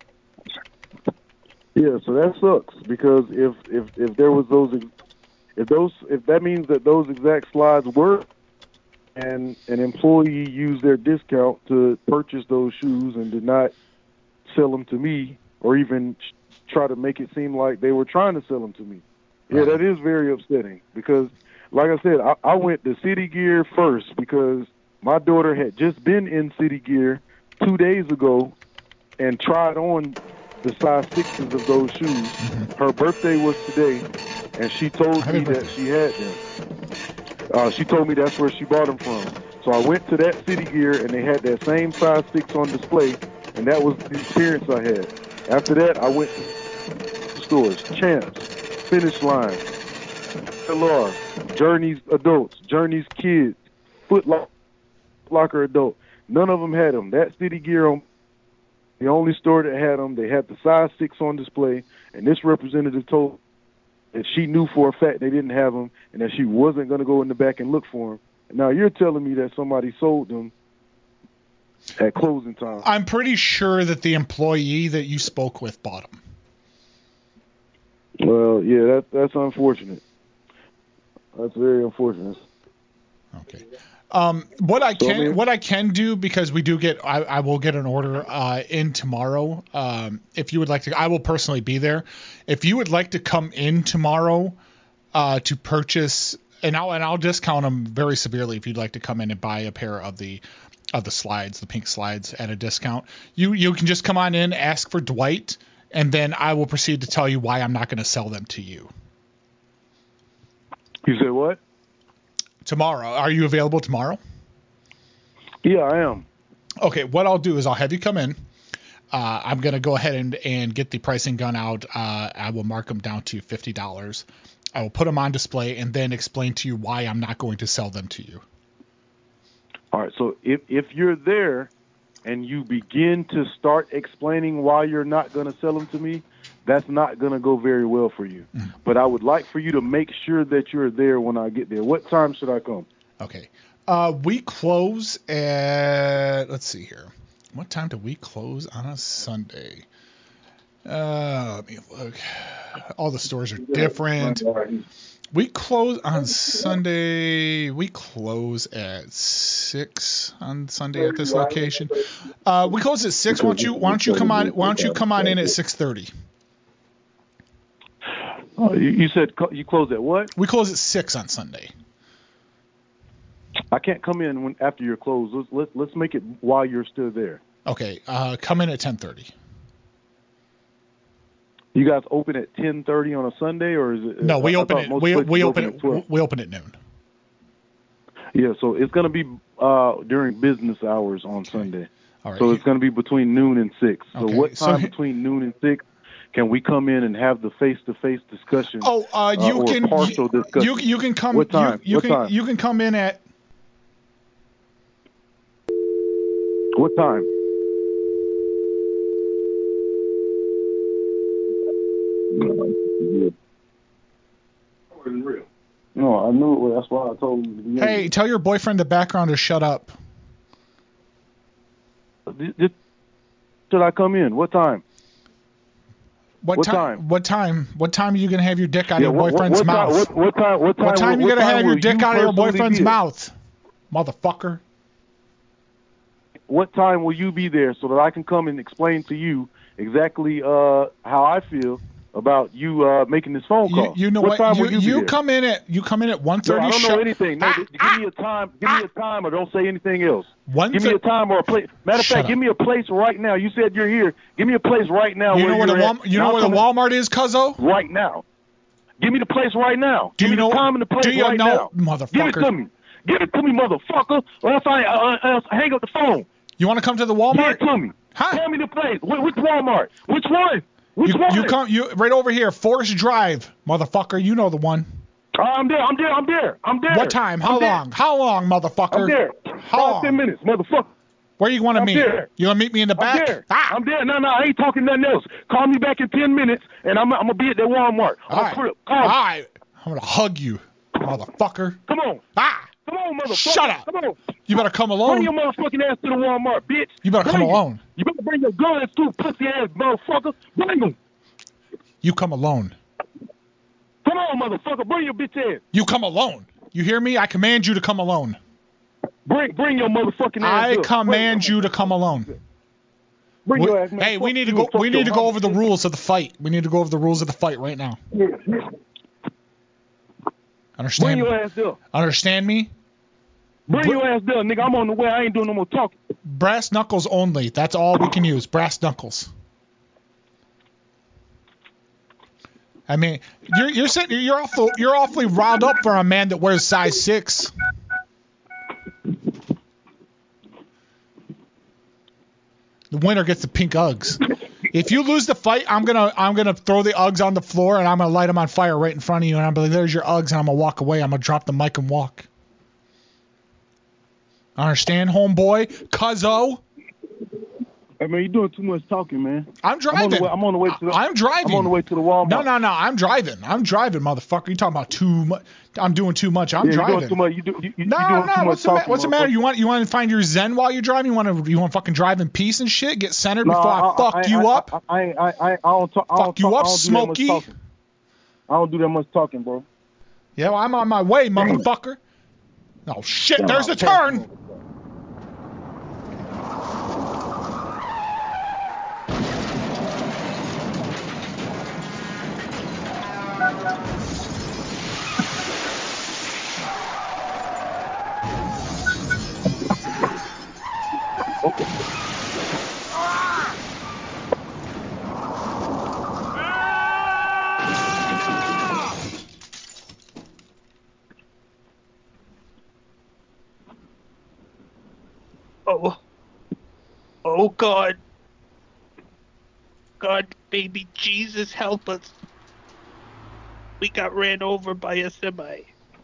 Yeah, so that sucks, because if there was if that means that those exact slides were, and an employee used their discount to purchase those shoes and did not sell them to me, or even try to make it seem like they were trying to sell them to me. Yeah, that is very upsetting, because like I said, I went to City Gear first because my daughter had just been in City Gear 2 days ago and tried on the size 6s of those shoes. Her birthday was today, and she told me that she had them. She told me that's where she bought them from. So I went to that City Gear, and they had that same size 6 on display, and that was the experience I had. After that, I went to stores, Champs, Finish Line, LR, Journeys Adults, Journeys Kids, Foot Locker Adult. None of them had them. That City Gear, the only store that had them, they had the size 6 on display, and this representative told that she knew for a fact they didn't have them, and that she wasn't going to go in the back and look for them. And now you're telling me that somebody sold them at closing time. I'm pretty sure that the employee that you spoke with bought them. Well, yeah, that's unfortunate. That's very unfortunate. Okay. What I can do, because we do get, I will get an order in tomorrow. If you would like to, I will personally be there. If you would like to come in tomorrow to purchase, and I'll discount them very severely if you'd like to come in and buy a pair of the slides, the pink slides at a discount. You can just come on in, ask for Dwight, and then I will proceed to tell you why I'm not going to sell them to you. You said what? Tomorrow. Are you available tomorrow? Yeah, I am. Okay, what I'll do is I'll have you come in. I'm going to go ahead and get the pricing gun out. I will mark them down to $50. I will put them on display and then explain to you why I'm not going to sell them to you. All right, so if you're there and you begin to start explaining why you're not going to sell them to me, that's not going to go very well for you. But I would like for you to make sure that you're there when I get there. What time should I come? Okay. We close at, let's see here. What time do we close on a Sunday? Let me look. All the stores are different. We close on Sunday. We close at 6 on Sunday at this location. We close at 6. Why don't you come on in at 6:30? You said you close at what? We close at 6 on Sunday. I can't come in after you're closed. Let's make it while you're still there. Okay, come in at 10:30. You guys open at 10:30 on a Sunday, or is it? No, we open at 12. we open at noon. Yeah, so it's gonna be during business hours on Sunday. All right. So it's gonna be between noon and 6. So Okay, what so time between noon and 6 can we come in and have the face-to-face discussion? You or can partial discussion? you can come. What time? You What can time? you can come in at. What time? No, I knew it. That's why I told him. Hey, tell your boyfriend the background to shut up. Should I come in? What time? What time? What time? What time are you gonna have your dick out of your boyfriend's what mouth? What time? What time you what gonna time have your will dick you out of your personally boyfriend's be there? mouth, motherfucker? What time will you be there so that I can come and explain to you exactly how I feel about you making this phone call? You know what? Time will you be there? come in at 1:30. No, I don't know anything. No, give me a time. Give me a time, or don't say anything else. Give me a time or a place. Matter of fact, give me a place right now. You said you're here. Give me a place right now. You know where the Walmart is, Cuzzo? Right now. Give me the place right now. Give me the time and the place right now. Motherfucker? Give it to me. Give it to me, motherfucker. Or else I hang up the phone. You want to come to the Walmart? Give it to me. Tell me the place. Which Walmart? Which one? Which one? You come right over here, Forest Drive, motherfucker. You know the one. I'm there. What time? How long? How long, motherfucker? I'm there. How long? 10 minutes, motherfucker. Where you want to meet? There. You want to meet me in the back? I'm there. I'm there. No, I ain't talking nothing else. Call me back in 10 minutes, and I'm going to be at that Walmart. All right. I'm going to hug you, motherfucker. Come on. Come on, motherfucker. Shut up. Come on. You better come alone. Bring your motherfucking ass to the Walmart, bitch. You better come alone. You better bring your guns too, pussy ass motherfucker. Bring them. You come alone. Come on, motherfucker. Bring your bitch ass. You come alone. You hear me? I command you to come alone. Bring your motherfucking ass. I command you to come alone. Bring your ass, man. Hey, we need to go. We need to go over the rules of the fight. We need to go over the rules of the fight right now. Understand? Bring your ass up. Understand me? Bring your ass down, nigga. I'm on the way. I ain't doing no more talking. Brass knuckles only. That's all we can use. Brass knuckles. I mean, you're awfully riled up for a man that wears size 6. The winner gets the pink Uggs. If you lose the fight, I'm gonna throw the Uggs on the floor and I'm gonna light them on fire right in front of you and I'm like, there's your Uggs, and I'm gonna walk away. I'm gonna drop the mic and walk. Understand, homeboy? Cuzzo? I mean, you're doing too much talking, man. I'm driving. I'm on the way to the Walmart. No, I'm driving. I'm driving, motherfucker. You talking about too much? I'm doing too much. I'm driving. You're doing too much. You're doing too much talking. What's the matter? You want to find your zen while you're driving? You want to fucking drive in peace and shit? Get centered before I fuck you up? I don't talk. Fuck you up, Smokey. I don't do that much talking, bro. Yeah, well, I'm on my way, motherfucker. Oh shit! There's a turn. Oh God. God, baby Jesus, help us. We got ran over by a semi.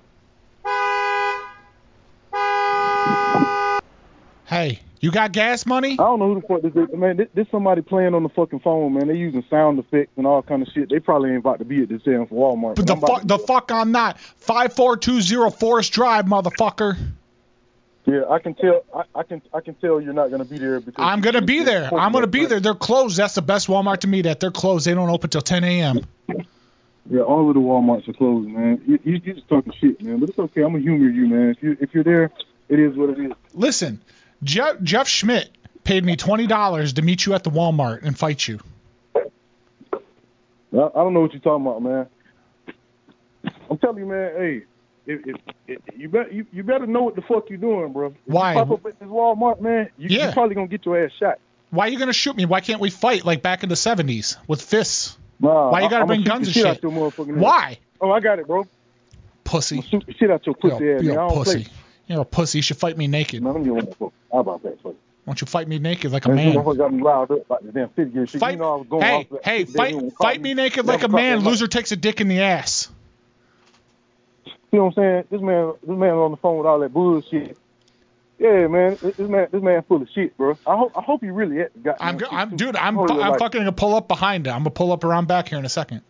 Hey, you got gas money? I don't know who the fuck this is, man. This somebody playing on the fucking phone, man. They using sound effects and all kind of shit. They probably ain't about to be at this damn Walmart. But the fuck I'm not. 5420 Forest Drive, motherfucker. Yeah, I can tell. I can tell you're not gonna be there because I'm gonna be there. I'm gonna be there. They're closed. That's the best Walmart to meet at. They're closed. They don't open till 10 a.m. Yeah, all of the Walmarts are closed, man. You just talking shit, man. But it's okay. I'm gonna humor you, man. If you're there, it is what it is. Listen, Jeff Schmidt paid me $20 to meet you at the Walmart and fight you. I don't know what you're talking about, man. I'm telling you, man. Hey. You better know what the fuck you're doing, bro. If Why? you pop up at this Walmart, man, you're probably gonna get your ass shot. Why are you gonna shoot me? Why can't we fight like back in the 70s with fists? Nah, Why you gotta I'ma bring shoot guns the and shit out shit? your motherfucking ass. Why? Oh, I got it, bro. Pussy. I'ma shoot the shit out your pussy ass, man. You're I a don't pussy. play. You're a pussy. You should fight me naked. Man, let me get one. How about that, fuck? Why don't you fight me naked like a Man, man? this motherfucker got me riled up about the damn 50 year shit. Fight, You know I was going hey, off. hey, fight me naked like a man. Loser takes a dick in the ass. You know what I'm saying? This man on the phone with all that bullshit. Yeah, man, this man full of shit, bro. I hope you really got. I'm fucking gonna pull up behind it. I'm gonna pull up around back here in a second.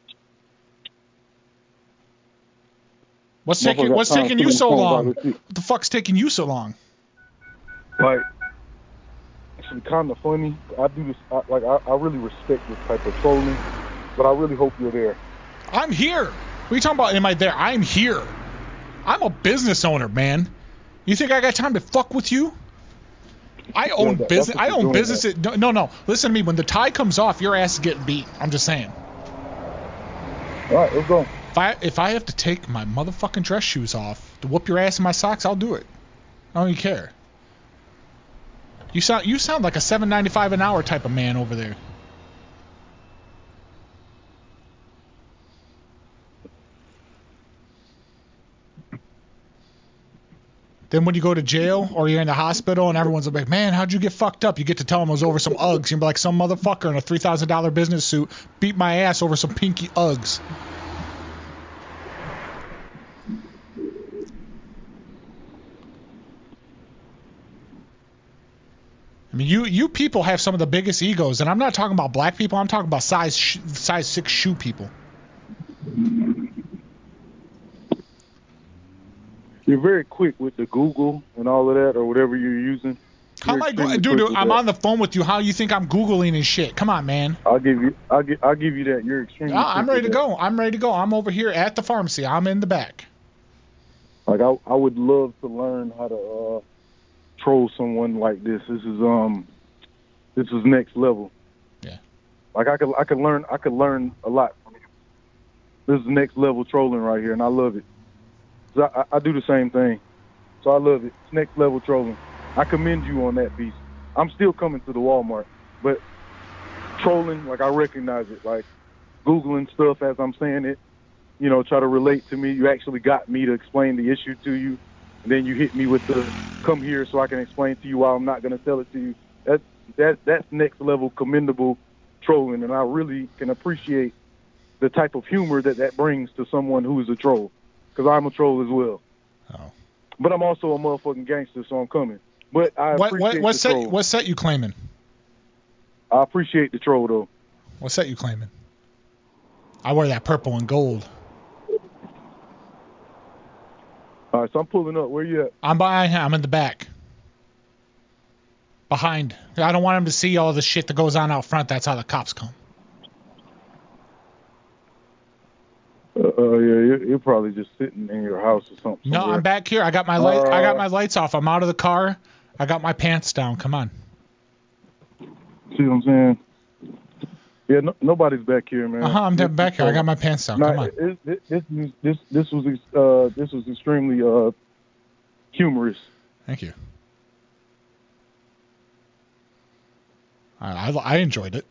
What's taking you so long? What the fuck's taking you so long? Like, it's kind of funny. I do this. I really respect this type of trolling, but I really hope you're there. I'm here. What are you talking about? Am I there? I'm here. I'm a business owner, man. You think I got time to fuck with you? I own business. I own businesses. No. Listen to me. When the tie comes off, your ass is getting beat. I'm just saying. All right, let's go. If I have to take my motherfucking dress shoes off to whoop your ass in my socks, I'll do it. I don't even care. You sound like a $7.95 an hour type of man over there. Then when you go to jail or you're in the hospital and everyone's like, man, how'd you get fucked up? You get to tell them it was over some Uggs. You'll be like, some motherfucker in a $3,000 business suit beat my ass over some pinky Uggs. I mean, you people have some of the biggest egos, and I'm not talking about black people. I'm talking about size 6 shoe people. You're very quick with the Google and all of that, or whatever you're using. How am I going, dude? I'm on the phone with you. How you think I'm Googling and shit? Come on, man. I'll give you that. You're extremely. I'm ready to go. I'm over here at the pharmacy. I'm in the back. Like I would love to learn how to troll someone like this. This is next level. Yeah. Like I could learn a lot from you. This is next level trolling right here, and I love it. I do the same thing, so I love it. It's next level trolling. I commend you on that piece. I'm still coming to the Walmart, but trolling, like I recognize it. Like Googling stuff as I'm saying it, try to relate to me. You actually got me to explain the issue to you, and then you hit me with the come here so I can explain to you why I'm not going to tell it to you. That's next level commendable trolling, and I really can appreciate the type of humor that brings to someone who is a troll. Because I'm a troll as well. Oh. But I'm also a motherfucking gangster, so I'm coming. But I appreciate the troll. What set you claiming? I appreciate the troll, though. What set you claiming? I wear that purple and gold. All right, so I'm pulling up. Where you at? I'm in the back. Behind. I don't want him to see all the shit that goes on out front. That's how the cops come. Yeah, you're probably just sitting in your house or something. No, I'm back here. I got my lights off. I'm out of the car. I got my pants down. Come on. See what I'm saying? Yeah, nobody's back here, man. I'm back here. I got my pants down. Come on. This was extremely humorous. Thank you. I enjoyed it.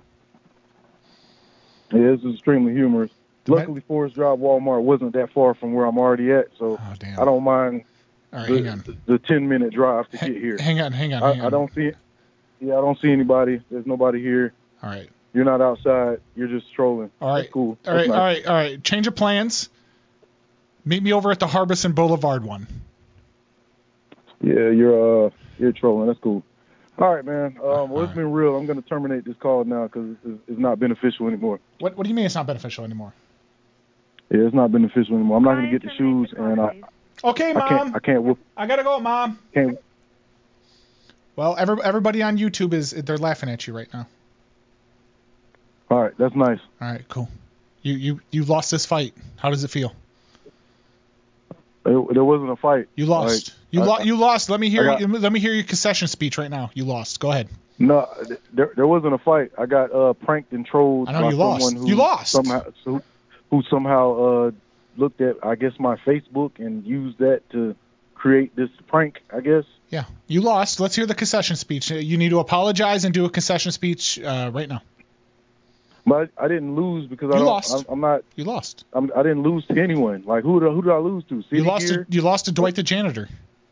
Yeah, this is extremely humorous. Luckily, Forest Drive Walmart wasn't that far from where I'm already at, so I don't mind the 10-minute drive to get here. Hang on. I don't see it. Yeah, I don't see anybody. There's nobody here. All right. You're not outside. You're just trolling. All right. That's cool. All right. Change of plans. Meet me over at the Harbison Boulevard one. Yeah, you're trolling. That's cool. All right, man. Well, it's been real. I'm going to terminate this call now because it's not beneficial anymore. What do you mean it's not beneficial anymore? Yeah, it's not beneficial anymore. I'm not going to get the shoes, and Okay, Mom. I can't whoop. I gotta go, Mom. Can't. Well, everybody on YouTube they're laughing at you right now. All right, that's nice. All right, cool. You lost this fight. How does it feel? There wasn't a fight. You lost. Like, you lost. Let me hear your concession speech right now. You lost. Go ahead. No, there wasn't a fight. I got pranked and trolled by someone you lost. Who somehow looked at, I guess, my Facebook and used that to create this prank, I guess. Yeah, you lost. Let's hear the concession speech. You need to apologize and do a concession speech right now. But I didn't lose because You lost. I'm not. You lost. I didn't lose to anyone. Like who did I lose to? City You lost. Gear? You lost to Dwight the janitor.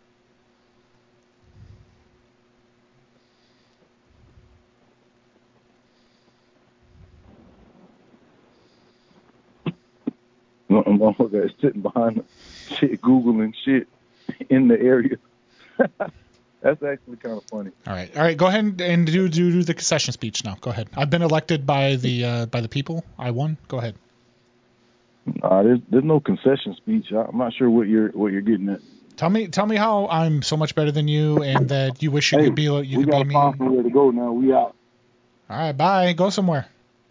Motherfucker is sitting behind the shit, Googling shit in the area. That's actually kind of funny. All right. Go ahead and do the concession speech now. Go ahead. I've been elected by the people. I won. Go ahead. There's no concession speech. I'm not sure what you're getting at. Tell me how I'm so much better than you, and that you wish you could be me. We gotta find somewhere to go now. We out. All right. Bye. Go somewhere.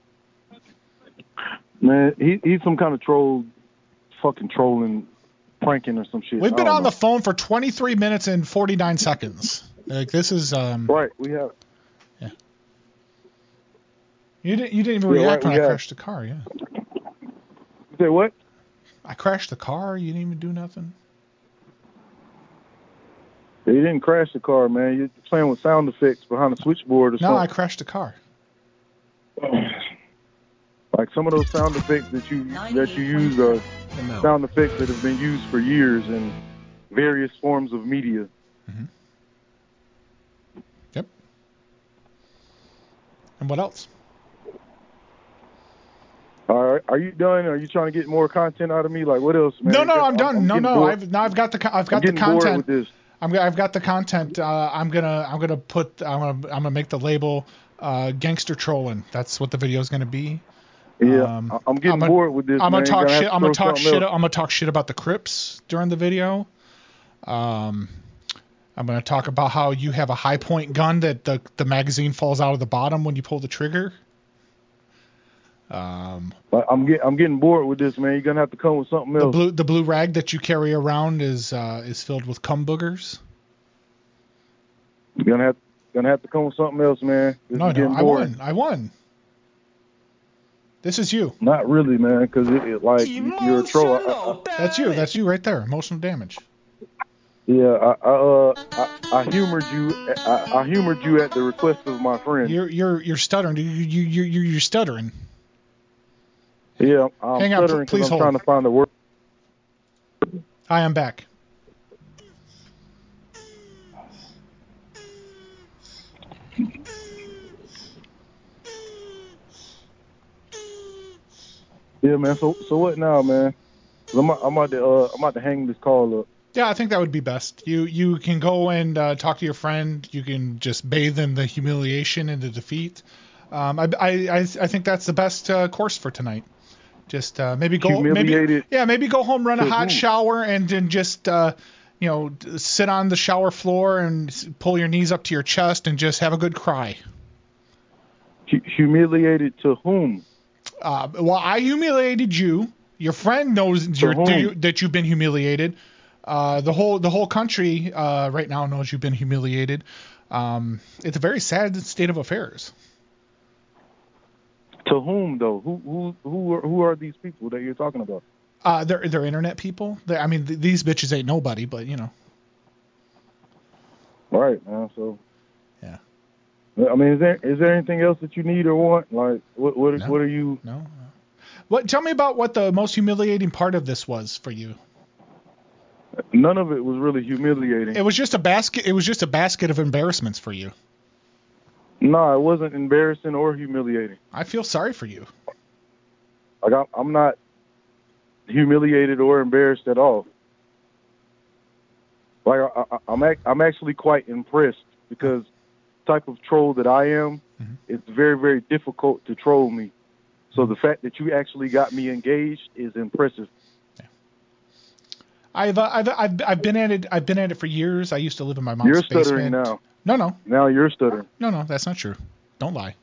Man, he's some kind of troll, fucking trolling, pranking or some shit. We've been on the phone for 23 minutes and 49 seconds. Like this is right. We have. Yeah. You didn't even react when I crashed the car. Yeah. You say what? I crashed the car. You didn't even do nothing. You didn't crash the car, man. You're playing with sound effects behind the switchboard or something. No, I crashed the car. Like some of those sound effects that you use are sound effects that have been used for years in various forms of media. Mm-hmm. Yep. And what else? All right, are you done? Are you trying to get more content out of me? Like what else, man? No, I'm done. No. I've got the content. Bored with this. I've got the content. I'm gonna make the label gangster trolling. That's what the video is gonna be. Yeah, I'm getting bored with this. I'm gonna talk shit. I'm gonna talk shit about the Crips during the video. I'm gonna talk about how you have a high point gun that the magazine falls out of the bottom when you pull the trigger. I'm getting bored with this, man. You're gonna have to come with something else. The blue rag that you carry around is filled with cum boogers. You're gonna have to come with something else, man. I won. This is you. Not really, man, because you're a troll. That's you. That's you right there. Emotional damage. Yeah, I humored you. I humored you at the request of my friend. You're stuttering. You're stuttering. Yeah, I'm stuttering because I'm trying to find the word. Hi, I'm back. Yeah, man. So what now, man? I'm about to hang this call up. Yeah, I think that would be best. You can go and talk to your friend. You can just bathe in the humiliation and the defeat. I think that's the best course for tonight. Just maybe go home, run a hot shower, and then just sit on the shower floor and pull your knees up to your chest and just have a good cry. Humiliated to whom? Well, I humiliated you. Your friend knows that you've been humiliated. The whole country right now knows you've been humiliated. It's a very sad state of affairs. To whom though? Who are these people that you're talking about? They're internet people. These bitches ain't nobody, but you know. Right, man. So. Yeah. I mean, is there anything else that you need or want? Like, what are you? No. What? Tell me about what the most humiliating part of this was for you. None of it was really humiliating. It was just a basket. It was just a basket of embarrassments for you. No, it wasn't embarrassing or humiliating. I feel sorry for you. Like I'm not humiliated or embarrassed at all. Like I'm actually quite impressed because the type of troll that I am, it's very, very difficult to troll me. So the fact that you actually got me engaged is impressive. Yeah. I've been at it. I've been at it for years. I used to live in my mom's basement. You're stuttering now. No. Now you're stuttering. No, that's not true. Don't lie.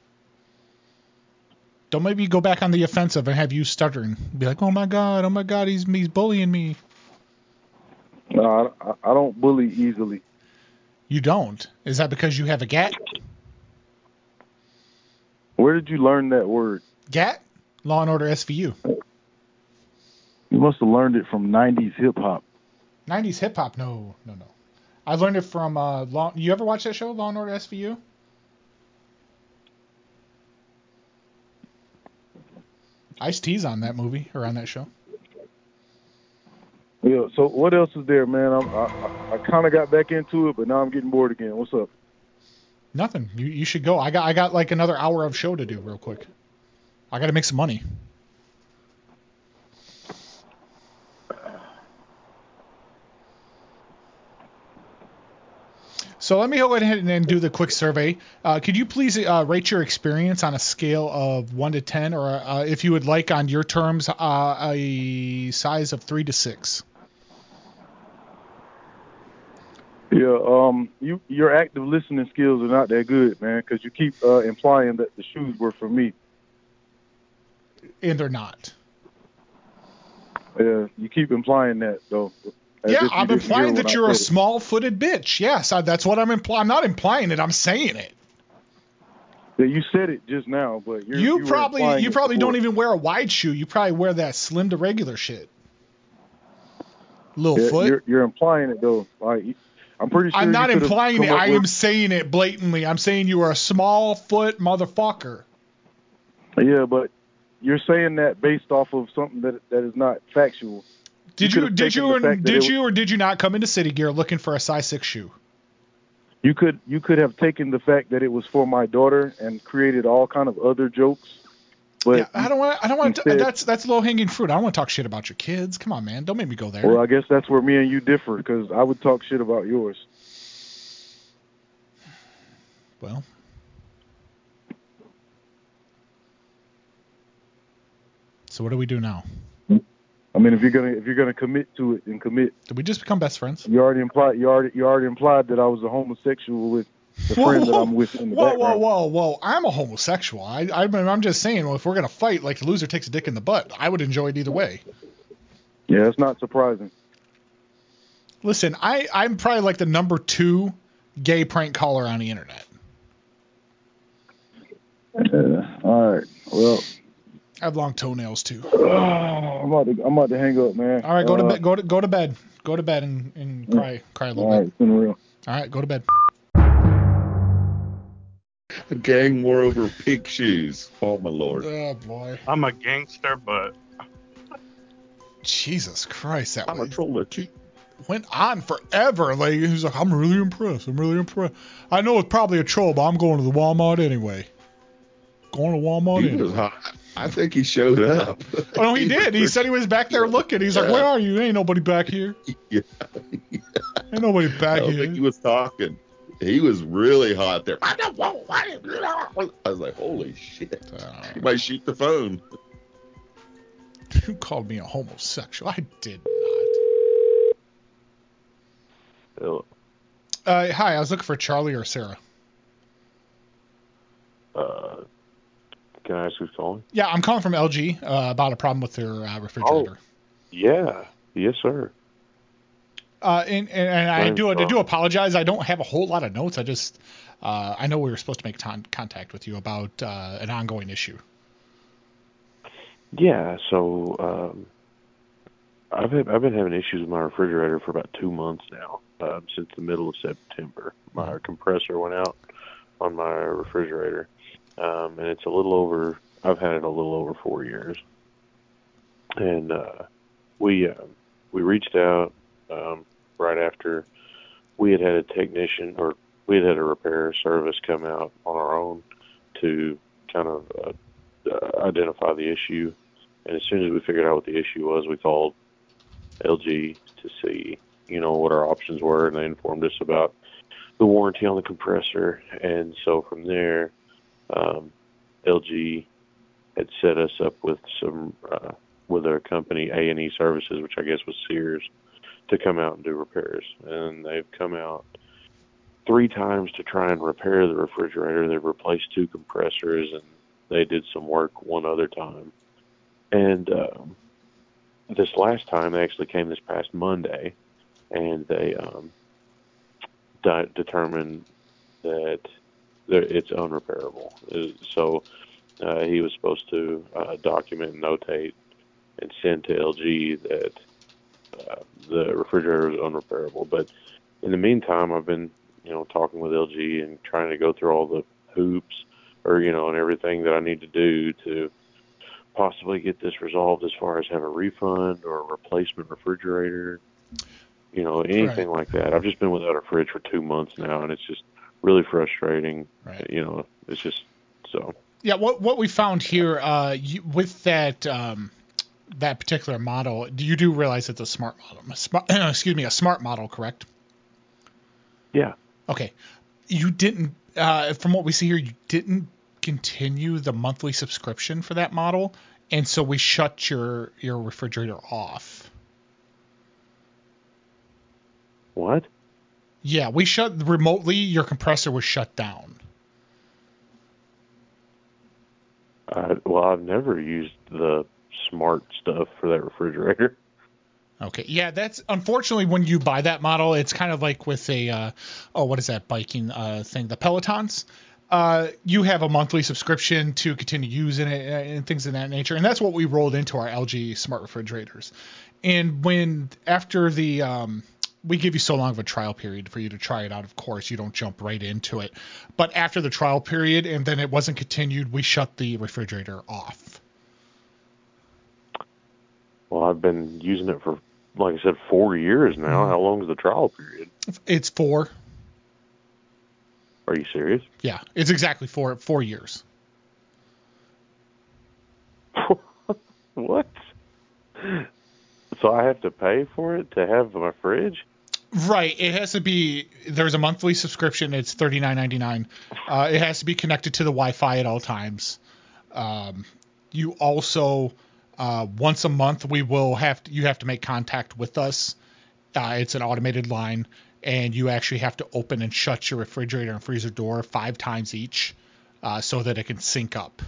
Don't maybe go back on the offensive and have you stuttering. Be like, oh my god, he's bullying me. No, I don't bully easily. You don't? Is that because you have a GAT? Where did you learn that word? GAT? Law and Order SVU. You must have learned it from 90s hip hop. 90s hip hop? No. I learned it from you ever watch that show, Law and Order SVU? Ice-T's on that movie or on that show. Yeah. So what else is there, man? I kind of got back into it, but now I'm getting bored again. What's up? Nothing. You should go. I got like another hour of show to do real quick. I got to make some money. So let me go ahead and do the quick survey. Could you please rate your experience on a scale of 1 to 10, or if you would like on your terms, a size of 3 to 6? Yeah, your active listening skills are not that good, man, because you keep implying that the shoes were for me. And they're not. Yeah, you keep implying that, though. Yeah, I'm implying that you're a small-footed bitch. Yes, that's what I'm implying. I'm not implying it. I'm saying it. Yeah, you said it just now, but you probably don't even wear a wide shoe. You probably wear that slim to regular shit. Little foot. You're implying it though. Like, I'm pretty sure. I'm not implying it. I am saying it blatantly. I'm saying you are a small foot motherfucker. Yeah, but you're saying that based off of something that is not factual. Did you or did you not come into City Gear looking for a size 6 shoe? You could have taken the fact that it was for my daughter and created all kind of other jokes. But yeah, I don't want to. That's low hanging fruit. I don't want to talk shit about your kids. Come on, man. Don't make me go there. Well, I guess that's where me and you differ, because I would talk shit about yours. Well. So what do we do now? I mean, if you're gonna commit to it, then commit. Did we just become best friends? You already implied that I was a homosexual with the friend that I'm with in the background. Whoa! I'm a homosexual. I'm just saying. Well, if we're gonna fight, like the loser takes a dick in the butt, I would enjoy it either way. Yeah, that's not surprising. Listen, I'm probably like the number 2 gay prank caller on the internet. All right. Well. I have long toenails too. I'm about to hang up, man. All right, go to bed. Go to bed. Go to bed and cry a little bit. All right, it's been real. All right, go to bed. A gang war over pink shoes. Oh my lord. Oh boy. I'm a gangster, but Jesus Christ, I'm a troller too. Went on forever. Like he's like, I'm really impressed. I know it's probably a troll, but I'm going to the Walmart anyway. Going to Walmart He anyway. was hot. I think he showed up. Oh, no, he did. He said he was back there looking. He's like, where are you? Ain't nobody back here. Yeah. Ain't nobody back here. I don't think he was talking. He was really hot there. I was like, holy shit. He might shoot the phone. You called me a homosexual. I did not. Hello. Hi, I was looking for Charlie or Sarah. Can I ask who's calling? Yeah, I'm calling from LG about a problem with their refrigerator. Oh, yeah. Yes, sir. And I do apologize. I don't have a whole lot of notes. I just I know we were supposed to make contact with you about an ongoing issue. Yeah. So I've been having issues with my refrigerator for about 2 months now. Since the middle of September, my compressor went out on my refrigerator. And it's I've had it a little over 4 years. And we reached out right after we had a technician, or we had a repair service come out on our own to kind of identify the issue. And as soon as we figured out what the issue was, we called LG to see, what our options were, and they informed us about the warranty on the compressor. And so from there, LG had set us up with with a company, A&E Services, which I guess was Sears, to come out and do repairs. And they've come out 3 times to try and repair the refrigerator. They've replaced 2 compressors, and they did some work one other time. And this last time, they actually came this past Monday, and they determined that it's unrepairable. So he was supposed to document and notate and send to LG that the refrigerator was unrepairable. But in the meantime, I've been, talking with LG and trying to go through all the hoops and everything that I need to do to possibly get this resolved as far as have a refund or a replacement refrigerator, anything like that. I've just been without a fridge for 2 months now, and it's just really frustrating. Right. It's just so. Yeah, what we found here with that that particular model, you do realize it's a smart model. A smart model, correct? Yeah. Okay. You didn't, from what we see here, you didn't continue the monthly subscription for that model, and so we shut your refrigerator off. What? Yeah, we shut remotely. Your compressor was shut down. Well, I've never used the smart stuff for that refrigerator. Okay, yeah, that's unfortunately when you buy that model, it's kind of like with a what is that biking thing, the Pelotons. You have a monthly subscription to continue using it and things of that nature, and that's what we rolled into our LG smart refrigerators. And after the we give you so long of a trial period for you to try it out. Of course, you don't jump right into it, but after the trial period and then it wasn't continued, we shut the refrigerator off. Well, I've been using it for, like I said, 4 years now. How long is the trial period? It's 4. Are you serious? Yeah, it's exactly 4 years. What? So I have to pay for it to have my fridge? Right. It has to be. There's a monthly subscription. It's $39.99. It has to be connected to the Wi-Fi at all times. You also once a month you have to make contact with us. It's an automated line, and you actually have to open and shut your refrigerator and freezer door 5 times each, so that it can sync up.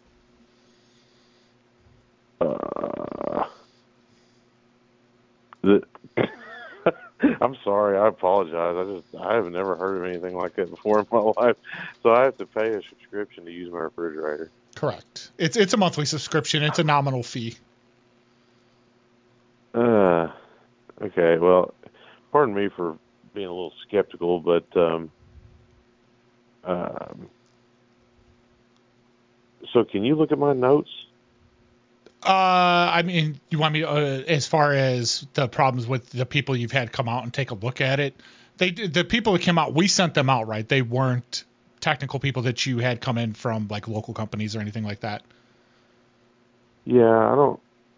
I'm sorry. I apologize. I have never heard of anything like that before in my life. So I have to pay a subscription to use my refrigerator. Correct. It's a monthly subscription. It's a nominal fee. Okay. Well, pardon me for being a little skeptical, but so can you look at my notes? I mean, you want me to, as far as the problems with the people you've had come out and take a look at it? The people that came out, we sent them out, right? They weren't technical people that you had come in from like local companies or anything like that. Yeah, I don't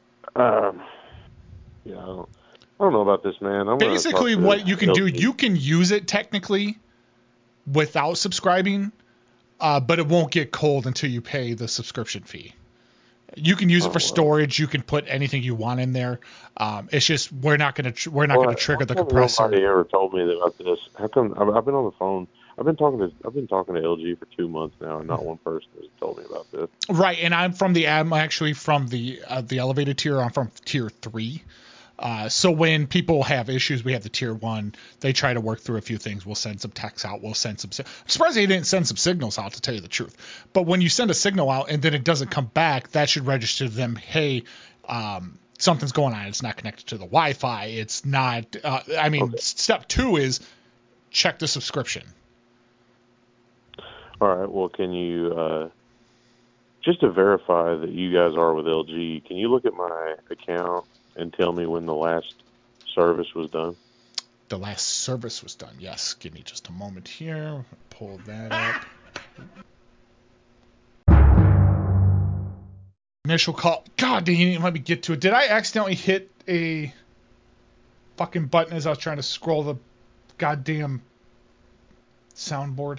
know about this, man. Basically, what you can do, you can use it technically without subscribing, but it won't get cold until you pay the subscription fee. You can use it for storage. You can put anything you want in there. It's just we're not gonna trigger the compressor. Nobody ever told me about this. How come? I've been on the phone. I've been talking to LG for 2 months now, and not one person has told me about this. Right, and I'm actually from the elevated tier. I'm from tier 3. So when people have issues, we have the tier 1. They try to work through a few things. We'll send some texts out. We'll send some. I'm surprised they didn't send some signals out, to tell you the truth. But when you send a signal out and then it doesn't come back, that should register to them, hey, something's going on. It's not connected to the Wi-Fi. It's not. Step 2 is check the subscription. All right. Well, can you just to verify that you guys are with LG? Can you look at my account and tell me when the last service was done? The last service was done. Yes. Give me just a moment here. Pull that up. Initial call. God dang it. Let me get to it. Did I accidentally hit a fucking button as I was trying to scroll the goddamn soundboard?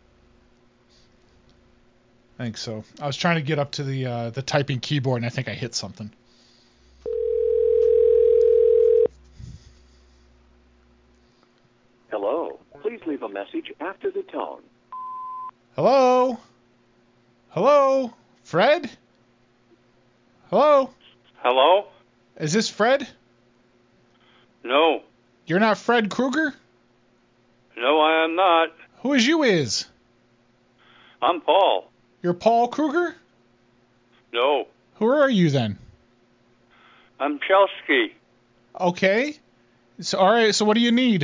I think so. I was trying to get up to the typing keyboard, and I think I hit something. Hello. Please leave a message after the tone. Hello? Hello? Fred? Hello? Hello? Is this Fred? No. You're not Fred Krueger? No, I am not. Who is you is? I'm Paul. You're Paul Krueger? No. Who are you then? I'm Chelsky. Okay. So all right. So what do you need?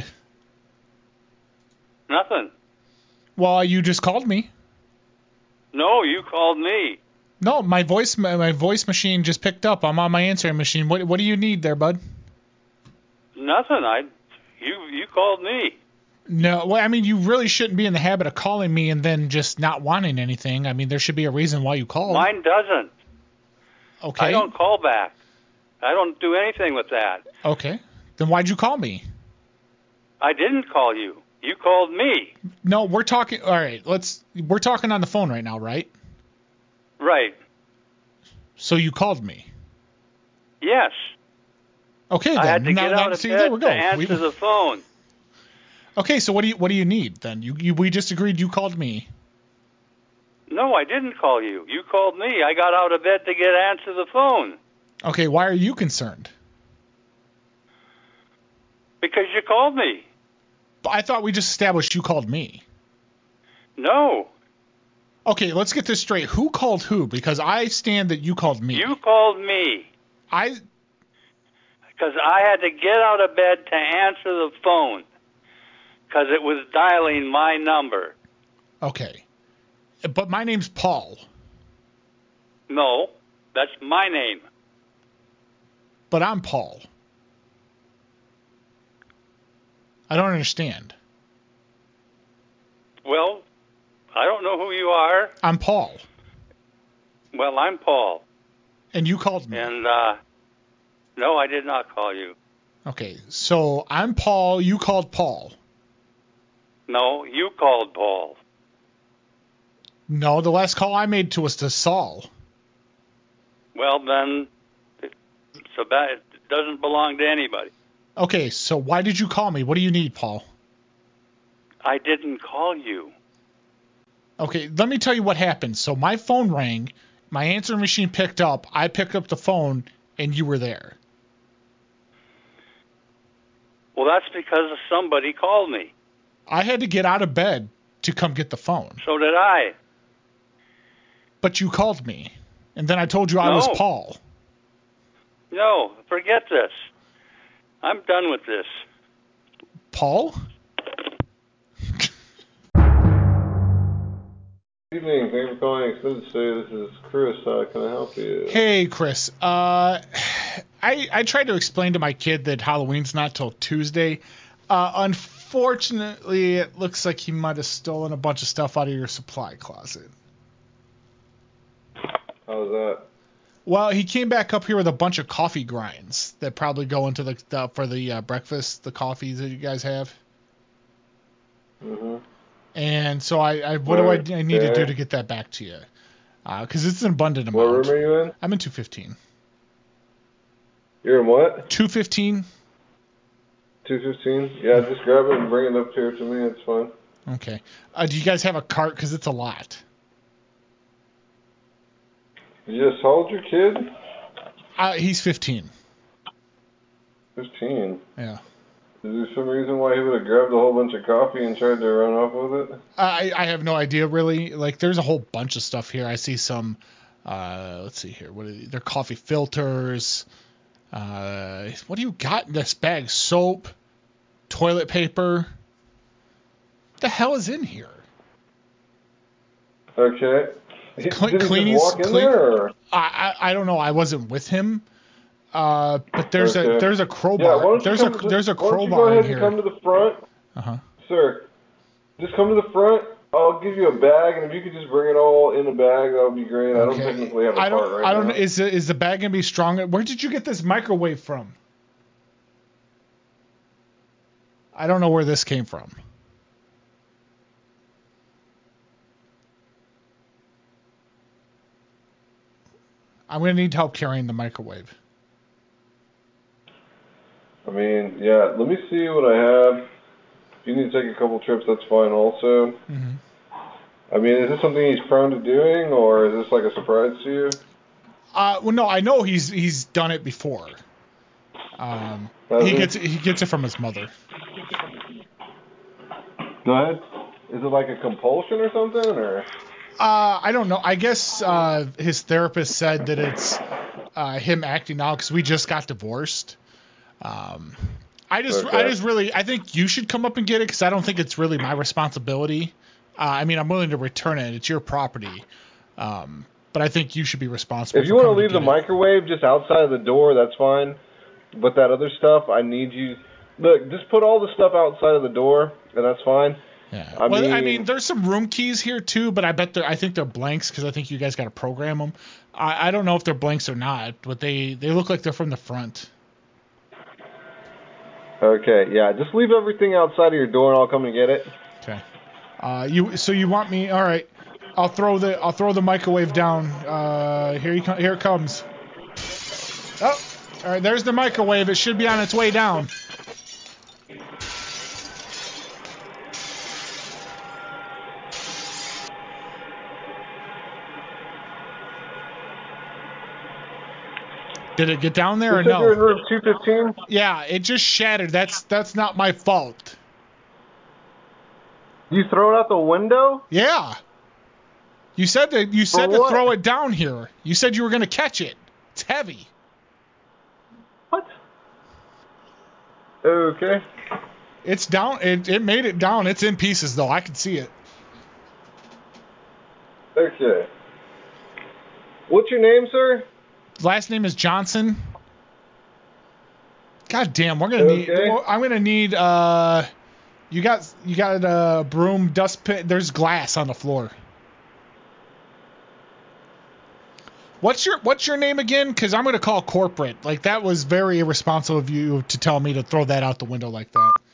Nothing. Well, you just called me. No, you called me. No, my voice machine just picked up. I'm on my answering machine. What do you need there, bud? Nothing. You called me. No, well, I mean, you really shouldn't be in the habit of calling me and then just not wanting anything. I mean, there should be a reason why you called. Mine doesn't. Okay. I don't call back. I don't do anything with that. Okay. Then why'd you call me? I didn't call you. You called me. No, we're talking. All right, we're talking on the phone right now, right? Right. So you called me. Yes. Okay, then. I had to now, get out of there we bed go. to answer the phone. Okay, so what do you need then? We just agreed you called me. No, I didn't call you. You called me. I got out of bed to answer the phone. Okay, why are you concerned? Because you called me. But I thought we just established you called me. No. Okay, let's get this straight. Who called who? Because I stand that you called me. You called me. Because I had to get out of bed to answer the phone. Because it was dialing my number. Okay. But my name's Paul. No, that's my name. But I'm Paul. I don't understand. Well, I don't know who you are. I'm Paul. Well, I'm Paul. And you called me. And, no, I did not call you. Okay, so I'm Paul, you called Paul. No, you called Paul. No, the last call I made was to Saul. Well, then, it doesn't belong to anybody. Okay, so why did you call me? What do you need, Paul? I didn't call you. Okay, let me tell you what happened. So my phone rang, my answering machine picked up, I picked up the phone, and you were there. Well, that's because somebody called me. I had to get out of bed to come get the phone. So did I. But you called me, and then I told you I was Paul. No, forget this. I'm done with this. Paul? Good evening. Thank you for calling Extended Stay. This is Chris. How can I help you? Hey, Chris. I tried to explain to my kid that Halloween's not till Tuesday. Unfortunately, it looks like he might have stolen a bunch of stuff out of your supply closet. How's that? Well, he came back up here with a bunch of coffee grinds that probably go into the breakfast, the coffees that you guys have. Mm-hmm. And so what do I need to do to get that back to you? Because it's an abundant amount. What room are you in? I'm in 215. You're in what? 215. 215? Yeah, just grab it and bring it up here to me. It's fine. Okay. Do you guys have a cart? Because it's a lot. You just hold your kid? He's 15. 15? Yeah. Is there some reason why he would have grabbed a whole bunch of coffee and tried to run off with it? I have no idea, really. Like, there's a whole bunch of stuff here. I see some, let's see here. What are they're coffee filters. What do you got in this bag? Soap, toilet paper. What the hell is in here? Okay. Did he just walk in there? Or? I don't know. I wasn't with him. But there's a crowbar. Yeah, why don't you there's a crowbar why don't you go ahead in here. And come to the front? Uh-huh. Sir, just come to the front. I'll give you a bag, and if you could just bring it all in a bag, that would be great. Okay. I don't technically have a cart right now. I don't know. Is the bag gonna be strong? Where did you get this microwave from? I don't know where this came from. I'm gonna need help carrying the microwave. I mean, yeah, let me see what I have. If you need to take a couple trips, that's fine also. Mm-hmm. I mean, is this something he's prone to doing, or is this like a surprise to you? Well, no, I know he's done it before. He gets it from his mother. Go ahead. Is it like a compulsion or something, or? I don't know. I guess his therapist said that it's him acting out because we just got divorced. I think you should come up and get it because I don't think it's really my responsibility. I mean, I'm willing to return it. It's your property. But I think you should be responsible. If you want to leave the microwave just outside of the door, that's fine. But that other stuff, I need you. Look, just put all the stuff outside of the door, and that's fine. Yeah. I mean, there's some room keys here too, but I think they're blanks because I think you guys got to program them. I don't know if they're blanks or not, but they look like they're from the front. Okay, yeah. Just leave everything outside of your door, and I'll come and get it. Okay. You want me? All right. I'll throw the microwave down. Here it comes. Oh, all right. There's the microwave. It should be on its way down. Did it get down there or no? You're in room 215? Yeah, it just shattered. That's not my fault. You throw it out the window? Yeah. You said to throw it down here. You said you were going to catch it. It's heavy. What? Okay. It's down. It made it down. It's in pieces though. I can see it. Okay. What's your name, sir? Last name is Johnson. God damn, we're gonna need. I'm gonna need. You got a broom, dustpan. There's glass on the floor. What's your name again? Because I'm gonna call corporate. Like that was very irresponsible of you to tell me to throw that out the window like that.